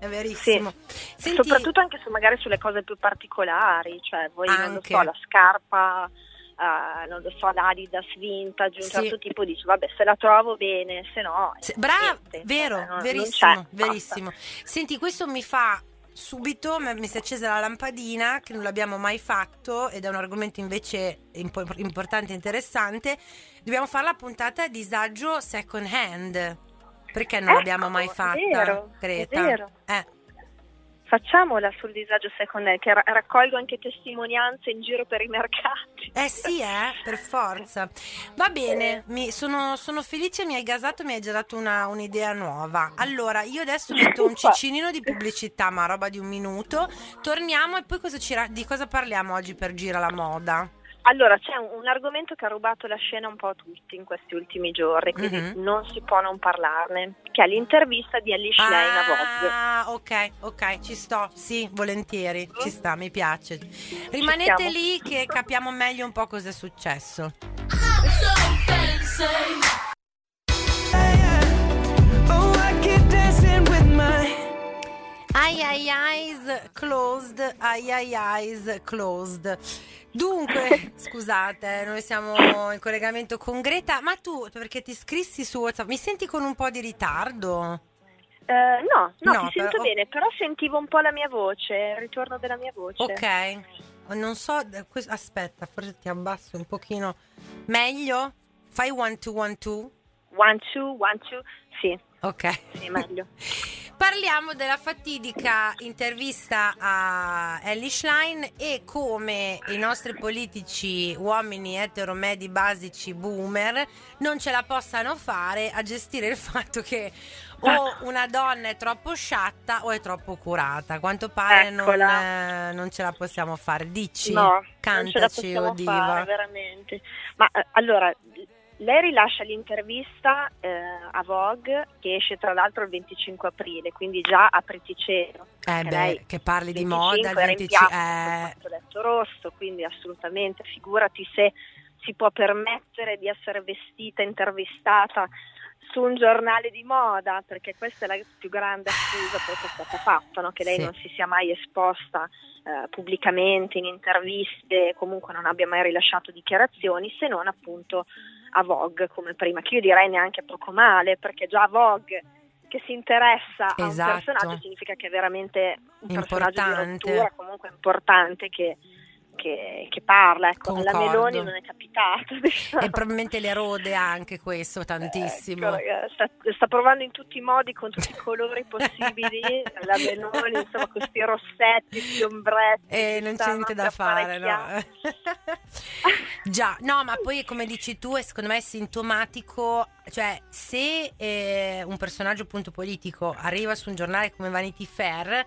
è verissimo. Sì. Senti... Soprattutto anche magari sulle cose più particolari, cioè voi non lo Anche. so, la scarpa, non lo so, l'Adidas vintage, un Sì. certo tipo, dici vabbè, se la trovo bene, se no Brava, niente, vero, non verissimo, c'è, verissimo. Senti, questo mi fa subito, mi si è accesa la lampadina, che non l'abbiamo mai fatto ed è un argomento invece importante e interessante. Dobbiamo fare la puntata a disagio second hand, perché non l'abbiamo mai fatta, vero, Greta? è vero. Facciamola sul disagio second hand, che raccolgo anche testimonianze in giro per i mercati. Sì, per forza. Va bene, sono felice, mi hai gasato, mi hai già dato un'idea nuova. Allora, io adesso metto un cicinino di pubblicità, ma roba di 1 minuto. Torniamo e poi di cosa parliamo oggi per Gira la Moda? Allora, c'è un argomento che ha rubato la scena un po' a tutti in questi ultimi giorni, quindi non si può non parlarne, che è l'intervista di Ellie Schlein a Vogue. Ok, ci sto, sì, volentieri, ci sta, mi piace. Rimanete lì che capiamo meglio un po' cosa è successo. Eyes closed. Dunque, scusate, noi siamo in collegamento con Greta, ma tu, perché ti iscrissi su WhatsApp, mi senti con un po' di ritardo? No, ti sento però... bene, però sentivo un po' la mia voce, il ritorno della mia voce. Ok, non so, aspetta, forse ti abbasso un pochino. Meglio? Fai 1 2 1 2. 1 2 1 2, sì. Ok. Sì, meglio. Parliamo della fatidica intervista a Ellie Schlein e come i nostri politici uomini eteromedi basici boomer non ce la possano fare a gestire il fatto che o una donna è troppo sciatta o è troppo curata. A quanto pare non ce la possiamo fare. Dici? No, cantaci, non ce la possiamo diva. fare, veramente. Ma allora... Lei rilascia l'intervista a Vogue, che esce tra l'altro il 25 aprile, quindi già apriti cielo. Che parli di moda, il 25 25 letto rosso, quindi assolutamente, figurati se si può permettere di essere vestita, intervistata su un giornale di moda, perché questa è la più grande accusa poi che è stata fatta, no? Che lei non si sia mai esposta pubblicamente in interviste, comunque non abbia mai rilasciato dichiarazioni, se non appunto a Vogue come prima, che io direi neanche poco male, perché già Vogue che si interessa a un personaggio significa che è veramente un personaggio di rottura, comunque importante che parla, ecco. Concordo. La Meloni non è capitato, diciamo. E probabilmente le rode anche questo tantissimo. Sta provando in tutti i modi, con tutti i colori possibili, la Meloni, insomma, con questi rossetti, questi ombretti, e non c'è niente da fare, no? Già, no, ma poi come dici tu, secondo me è sintomatico, cioè se un personaggio appunto politico arriva su un giornale come Vanity Fair,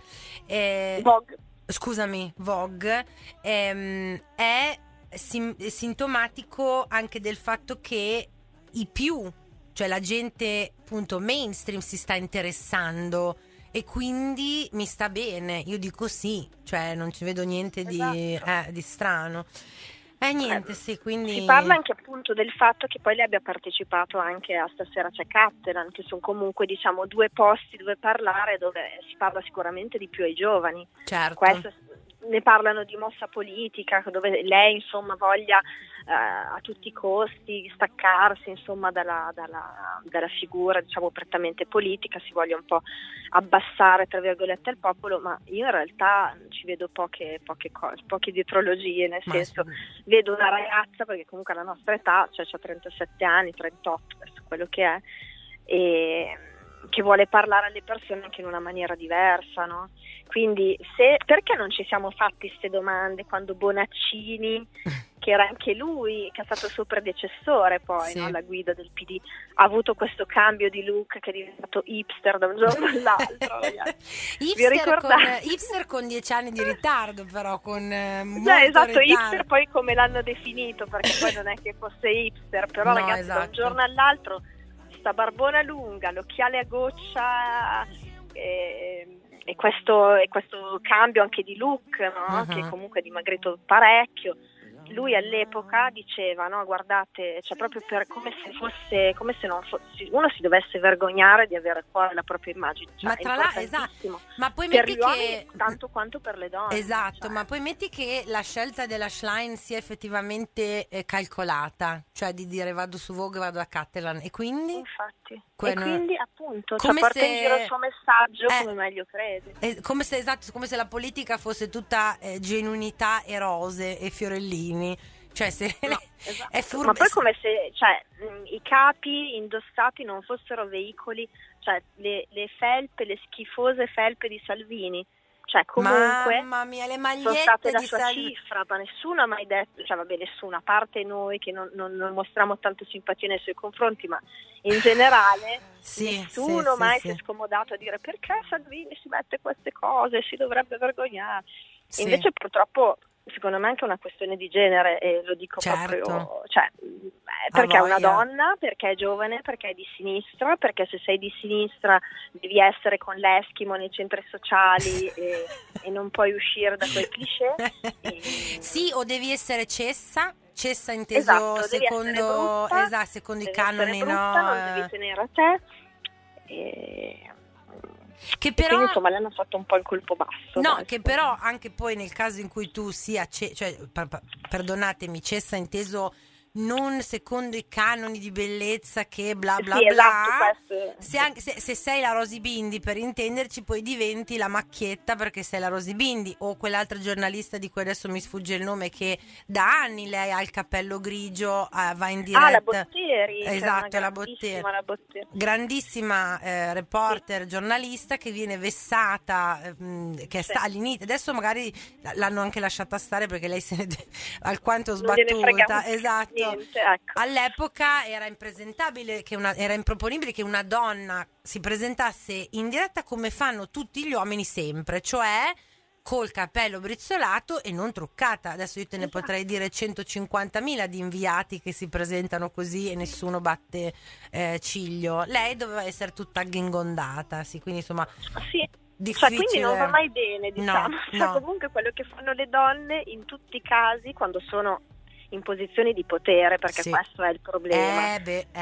Vogue, è sintomatico anche del fatto che cioè la gente appunto mainstream si sta interessando e quindi mi sta bene, io dico sì, cioè non ci vedo niente di strano. Niente, sì, quindi... Si parla anche appunto del fatto che poi lei abbia partecipato anche a Stasera c'è Catalan, che sono comunque diciamo 2 posti dove parlare, dove si parla sicuramente di più ai giovani. Certo. Questo, ne parlano di mossa politica, dove lei insomma voglia a tutti i costi staccarsi insomma dalla figura diciamo prettamente politica, si voglia un po' abbassare tra virgolette il popolo, ma io in realtà ci vedo poche dietrologie, nel senso vedo una ragazza, perché comunque alla nostra età, cioè c'ha 37 anni, 38 adesso quello che è, e che vuole parlare alle persone anche in una maniera diversa, no? Quindi perché non ci siamo fatti queste domande quando Bonaccini, che era anche lui, che è stato suo predecessore poi, no? La guida del PD, ha avuto questo cambio di look che è diventato hipster da un giorno all'altro. hipster con 10 anni di ritardo, però con esatto, hipster poi come l'hanno definito, perché poi non è che fosse hipster, però ragazzi da un giorno all'altro sta barbona lunga, l'occhiale a goccia e questo cambio anche di look, no? Che comunque è dimagrito parecchio, lui all'epoca diceva, no, guardate, cioè proprio per come se non fosse, uno si dovesse vergognare di avere fuori la propria immagine, cioè, ma tra l'altro, esatto, ma poi per metti gli uomini che tanto quanto per le donne. Esatto, cioè. ma poi metti che la scelta della Schlein sia effettivamente calcolata, cioè di dire vado su Vogue, vado a Catalan, e quindi? Infatti. Quindi appunto come porta in giro il suo messaggio come meglio crede. Come se la politica fosse tutta genuinità e rose e fiorellini, cioè se no, esatto. Ma poi come se i capi indossati non fossero veicoli, cioè le felpe, le schifose felpe di Salvini, cioè comunque mamma mia, le magliette sono state la di sua cifra, ma nessuno ha mai detto, cioè vabbè, nessuno, a parte noi che non mostriamo tanta simpatia nei suoi confronti, ma in generale nessuno mai si è scomodato a dire perché Salvini si mette queste cose, si dovrebbe vergognare. Invece purtroppo secondo me è anche una questione di genere, e lo dico proprio, cioè, perché è una donna, perché è giovane, perché è di sinistra, perché se sei di sinistra devi essere con l'Eschimo nei centri sociali e non puoi uscire da quel cliché. Sì, o devi essere cessa inteso secondo i canoni, no? Non devi tenere a te. Che però, quindi insomma le hanno fatto un po' il colpo basso. No, che però anche poi nel caso in cui tu sia perdonatemi, cessa inteso non secondo i canoni di bellezza che bla bla bla, esatto, se sei la Rosy Bindi, per intenderci, poi diventi la macchietta perché sei la Rosy Bindi, o quell'altra giornalista di cui adesso mi sfugge il nome, che da anni lei ha il cappello grigio, va in diretta. La Botteri, esatto, la Botteri, grandissima reporter, giornalista, che viene vessata, che sta all'inizio, adesso magari l'hanno anche lasciata stare perché lei se ne alquanto sbattuta, esatto. Niente, ecco. All'epoca era impresentabile, era improponibile che una donna si presentasse in diretta come fanno tutti gli uomini sempre, cioè col capello brizzolato e non truccata. Adesso io te ne potrei dire 150.000 di inviati che si presentano così e nessuno batte ciglio. Lei doveva essere tutta ghinghondata, quindi insomma difficile. Cioè, quindi non va mai bene, diciamo. No. Comunque quello che fanno le donne in tutti i casi quando sono in posizioni di potere, perché questo è il problema.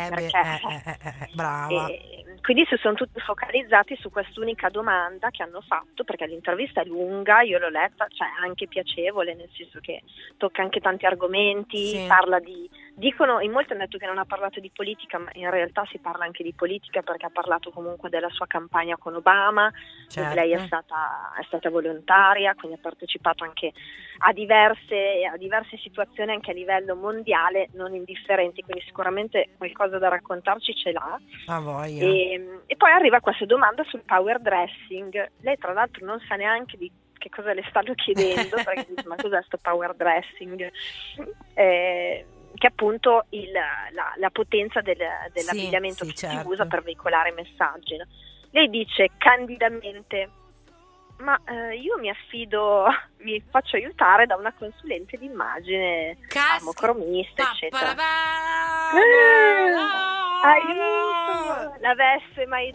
Brava. Quindi si sono tutti focalizzati su quest'unica domanda che hanno fatto, perché l'intervista è lunga, io l'ho letta, cioè è anche piacevole, nel senso che tocca anche tanti argomenti, parla dicono, in molti hanno detto che non ha parlato di politica, ma in realtà si parla anche di politica perché ha parlato comunque della sua campagna con Obama, dove lei è stata volontaria, quindi ha partecipato anche a diverse situazioni anche a livello mondiale non indifferenti, quindi sicuramente qualcosa da raccontarci ce l'ha. E poi arriva questa domanda sul power dressing. Lei tra l'altro non sa neanche di che cosa le stanno chiedendo, perché dice, ma cos'è sto power dressing? Che appunto la potenza dell'abbigliamento che si usa per veicolare messaggi. No? Lei dice candidamente: ma io mi faccio aiutare da una consulente d'immagine, cromista, eccetera. Aiuto! L'avesse mai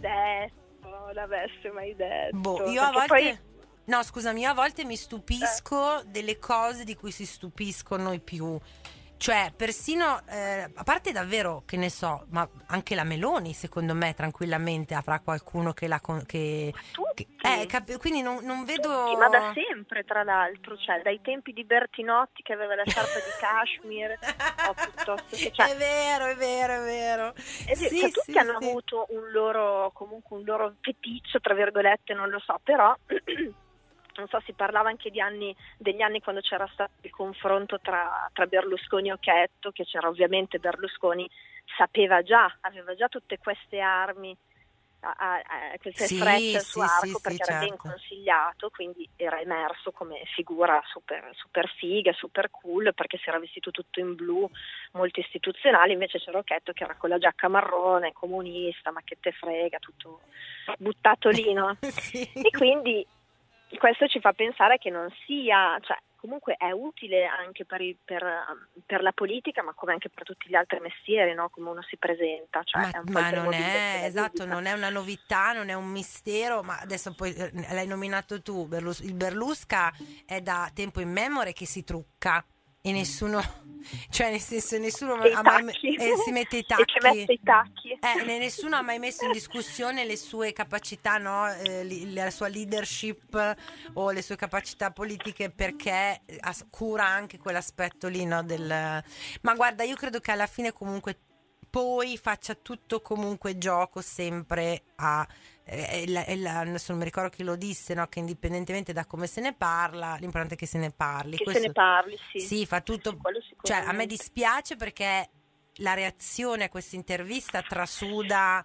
detto. Io a volte io a volte mi stupisco delle cose di cui si stupiscono i più. Cioè, persino, a parte davvero, che ne so, ma anche la Meloni, secondo me, tranquillamente avrà qualcuno che la... quindi non vedo... Tutti, ma da sempre, tra l'altro, cioè, dai tempi di Bertinotti che aveva la sciarpa di cashmere, o piuttosto che... Cioè, è vero. Tutti hanno avuto un loro feticcio, tra virgolette, non lo so, però... Non so, si parlava anche degli anni quando c'era stato il confronto tra Berlusconi e Occhetto, che c'era ovviamente Berlusconi, aveva già tutte queste armi, queste frecce al suo arco, perché era ben consigliato, quindi era emerso come figura super figa, super cool, perché si era vestito tutto in blu, molto istituzionale. Invece c'era Occhetto che era con la giacca marrone, comunista, ma che te frega, tutto buttato lì, no? E quindi questo ci fa pensare che non sia, cioè comunque è utile anche per la politica, ma come anche per tutti gli altri mestieri, no? Come uno si presenta, cioè ma non è esatto, non è una novità, non è un mistero. Ma adesso poi l'hai nominato tu, il Berlusca è da tempo immemore che si trucca. e nessuno, cioè nel senso nessuno si mette i tacchi. E ci mette i tacchi. Nessuno ha mai messo in discussione le sue capacità, no? La sua leadership o le sue capacità politiche, perché cura anche quell'aspetto lì, no? Ma guarda, io credo che alla fine comunque poi faccia tutto comunque gioco sempre a adesso non mi ricordo chi lo disse, no? Che indipendentemente da come se ne parla, l'importante è che se ne parli. Se ne parli, sì. Sì, fa tutto. Cioè, a me dispiace perché la reazione a questa intervista trasuda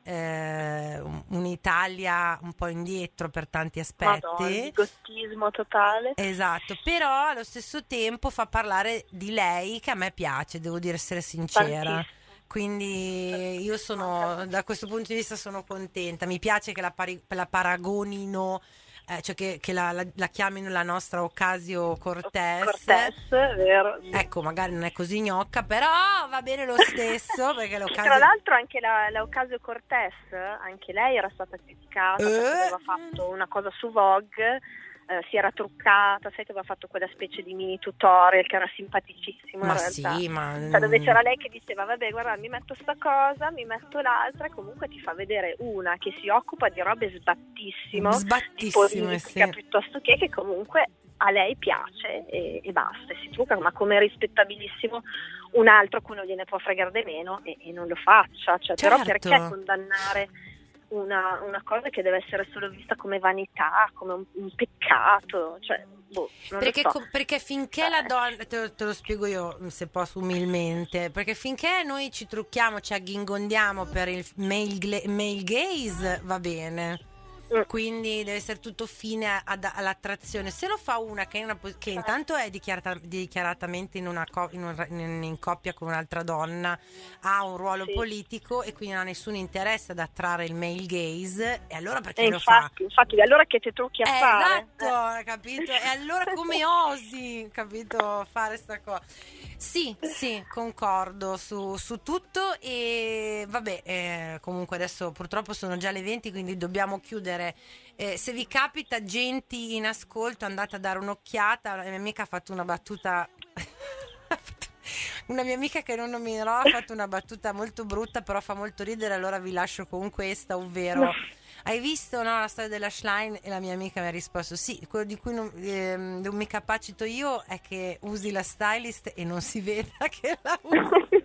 un'Italia un po' indietro per tanti aspetti. Madonna, bigottismo totale. Esatto, però allo stesso tempo fa parlare di lei, che a me piace, devo dire, essere sincera. Tantissimo. Quindi io sono, da questo punto di vista sono contenta, mi piace che la paragonino, cioè che la chiamino la nostra Ocasio-Cortez, vero. Ecco, magari non è così gnocca, però va bene lo stesso, perché Tra l'altro anche la Ocasio-Cortez, anche lei era stata criticata perché aveva fatto una cosa su Vogue, si era truccata, sai che aveva fatto quella specie di mini tutorial che era simpaticissimo in realtà. Sì, cioè, dove c'era lei che diceva vabbè guarda mi metto sta cosa, mi metto l'altra, e comunque ti fa vedere una che si occupa di robe sbattissime di politica, piuttosto che comunque a lei piace e basta, e si trucca, ma come è rispettabilissimo un altro a cui non gliene può fregare di meno e non lo faccia, cioè, certo. Però perché condannare una cosa che deve essere solo vista come vanità, come un peccato, cioè, non perché, lo so. Perché finché la donna, te lo spiego io se posso umilmente, perché finché noi ci trucchiamo, ci agghingondiamo per il male gaze va bene, quindi deve essere tutto fine all'attrazione. Se lo fa una che intanto è dichiaratamente in coppia con un'altra donna, ha un ruolo politico e quindi non ha nessun interesse ad attrarre il male gaze, e allora perché lo fa? Infatti, allora che ti trucchi a fare? Esatto, capito? E allora come osi, capito, fare sta cosa? Sì, concordo su tutto, e vabbè, comunque adesso purtroppo sono già le 20, quindi dobbiamo chiudere. Se vi capita genti in ascolto, andate a dare un'occhiata. La mia amica ha fatto una battuta una mia amica che non nominerò ha fatto una battuta molto brutta, però fa molto ridere, allora vi lascio con questa, ovvero hai visto, no, la storia della Schlein? E la mia amica mi ha risposto sì, quello di cui non mi capacito io è che usi la stylist e non si veda che la usi.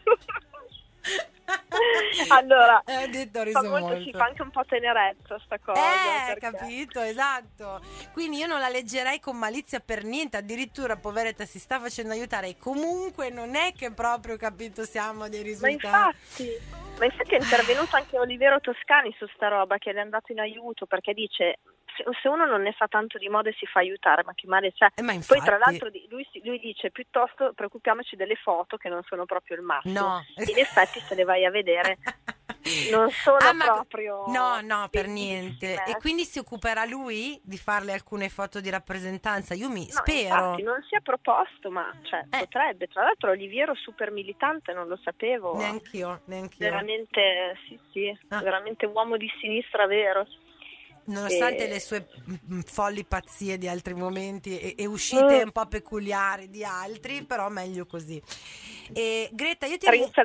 Allora, ho detto, riso molto. Si fa anche un po' tenerezza sta cosa, perché... capito, esatto. Quindi io non la leggerei con malizia per niente, addirittura poveretta si sta facendo aiutare, e comunque non è che proprio, capito, siamo dei risultati. Ma infatti è intervenuto anche Olivero Toscani su sta roba, che le è andato in aiuto, perché dice se uno non ne sa tanto di moda e si fa aiutare, ma che male c'è? Ma infatti... Poi tra l'altro lui dice piuttosto preoccupiamoci delle foto che non sono proprio il massimo. No. In effetti se le vai a vedere non sono proprio no, per niente. E quindi si occuperà lui di farle alcune foto di rappresentanza? Io spero. Infatti non si è proposto, ma potrebbe. Tra l'altro Oliviero super militante, non lo sapevo. Neanch'io. Veramente sì, veramente uomo di sinistra vero. Nonostante le sue folli pazzie di altri momenti e uscite un po' peculiari di altri, però meglio così. E Greta, io ti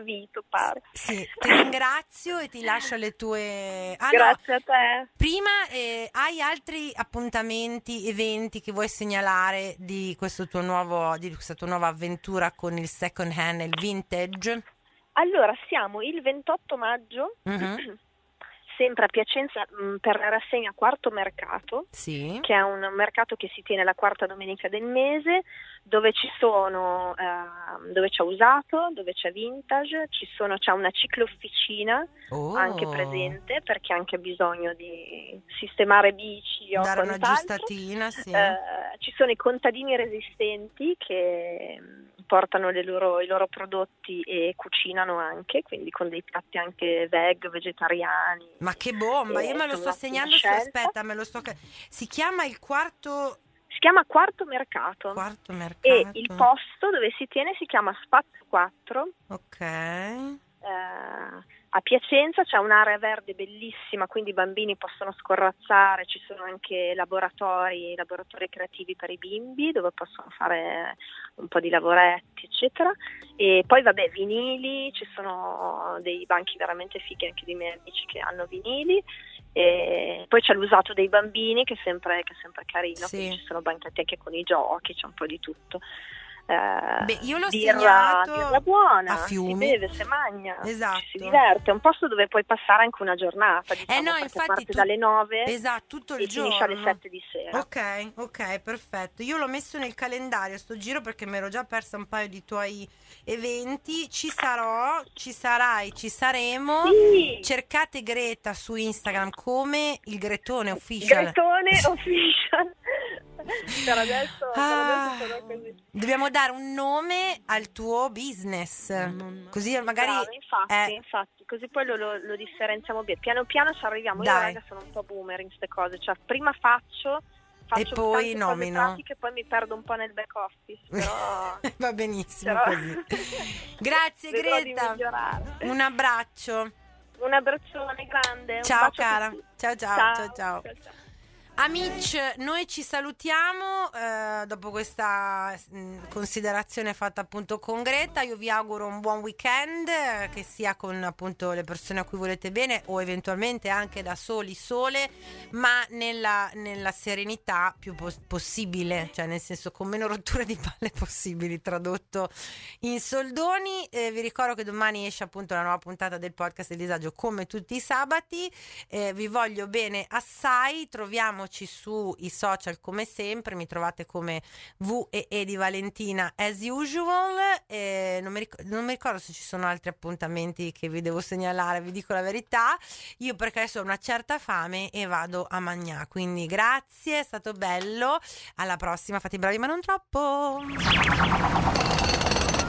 ringrazio e ti lascio le tue... Grazie a te. Prima, hai altri appuntamenti, eventi che vuoi segnalare di questa tua nuova avventura con il second hand e il vintage? Allora, siamo il 28 maggio. Sempre a Piacenza per la rassegna Quarto Mercato, sì, che è un mercato che si tiene la quarta domenica del mese, dove ci sono dove c'è usato, dove c'è vintage, c'è una ciclofficina anche presente, perché ha anche bisogno di sistemare bici o dare una quant'altro. aggiustatina, sì. Ci sono i contadini resistenti che portano i loro prodotti e cucinano anche, quindi con dei piatti anche vegetariani. Ma che bomba, io me lo sto segnando, aspetta, si chiama il quarto... Si chiama Quarto Mercato. Quarto Mercato. E il posto dove si tiene si chiama Spazio 4. Ok. a Piacenza c'è un'area verde bellissima, quindi i bambini possono scorrazzare, ci sono anche laboratori creativi per i bimbi dove possono fare un po' di lavoretti eccetera, e poi vabbè vinili, ci sono dei banchi veramente fighi anche dei miei amici che hanno vinili, e poi c'è l'usato dei bambini che è sempre carino, sì. Ci sono banchetti anche con i giochi, c'è un po' di tutto. Io l'ho birra segnato buona, a Fiumi. si beve, si mangia, esatto. ci si diverte, è un posto dove puoi passare anche una giornata, diciamo, no, perché infatti parte dalle 9 tutto il e giorno finisce alle 7 di sera. Ok, perfetto. Io l'ho messo nel calendario sto giro perché mi ero già persa un paio di tuoi eventi. Ci sarò, ci sarai, ci saremo. Sì. Cercate Greta su Instagram come il Gretone Official. Gretone Official. Per adesso sono così. Dobbiamo dare un nome al tuo business, così magari Bravo, infatti, così poi lo differenziamo bene. Piano piano ci arriviamo. Io raga sono un po' boomer in queste cose, cioè prima faccio e poi nomino, pratiche, poi mi perdo un po' nel back office, però va benissimo così. Grazie Greta, un abbraccio, un abbraccione grande, ciao un cara, ciao. Ciao. Amici, noi ci salutiamo dopo questa considerazione fatta appunto con Greta. Io vi auguro un buon weekend, che sia con appunto le persone a cui volete bene o eventualmente anche da sole, ma nella serenità più possibile, cioè nel senso con meno rotture di palle possibili, tradotto in soldoni. Vi ricordo che domani esce appunto la nuova puntata del podcast del disagio come tutti i sabati. Vi voglio bene assai, troviamoci sui social come sempre, mi trovate come VEE di Valentina as usual, non mi ricordo se ci sono altri appuntamenti che vi devo segnalare, vi dico la verità, io perché adesso ho una certa fame e vado a mangiare, quindi grazie, è stato bello, alla prossima, fate i bravi ma non troppo.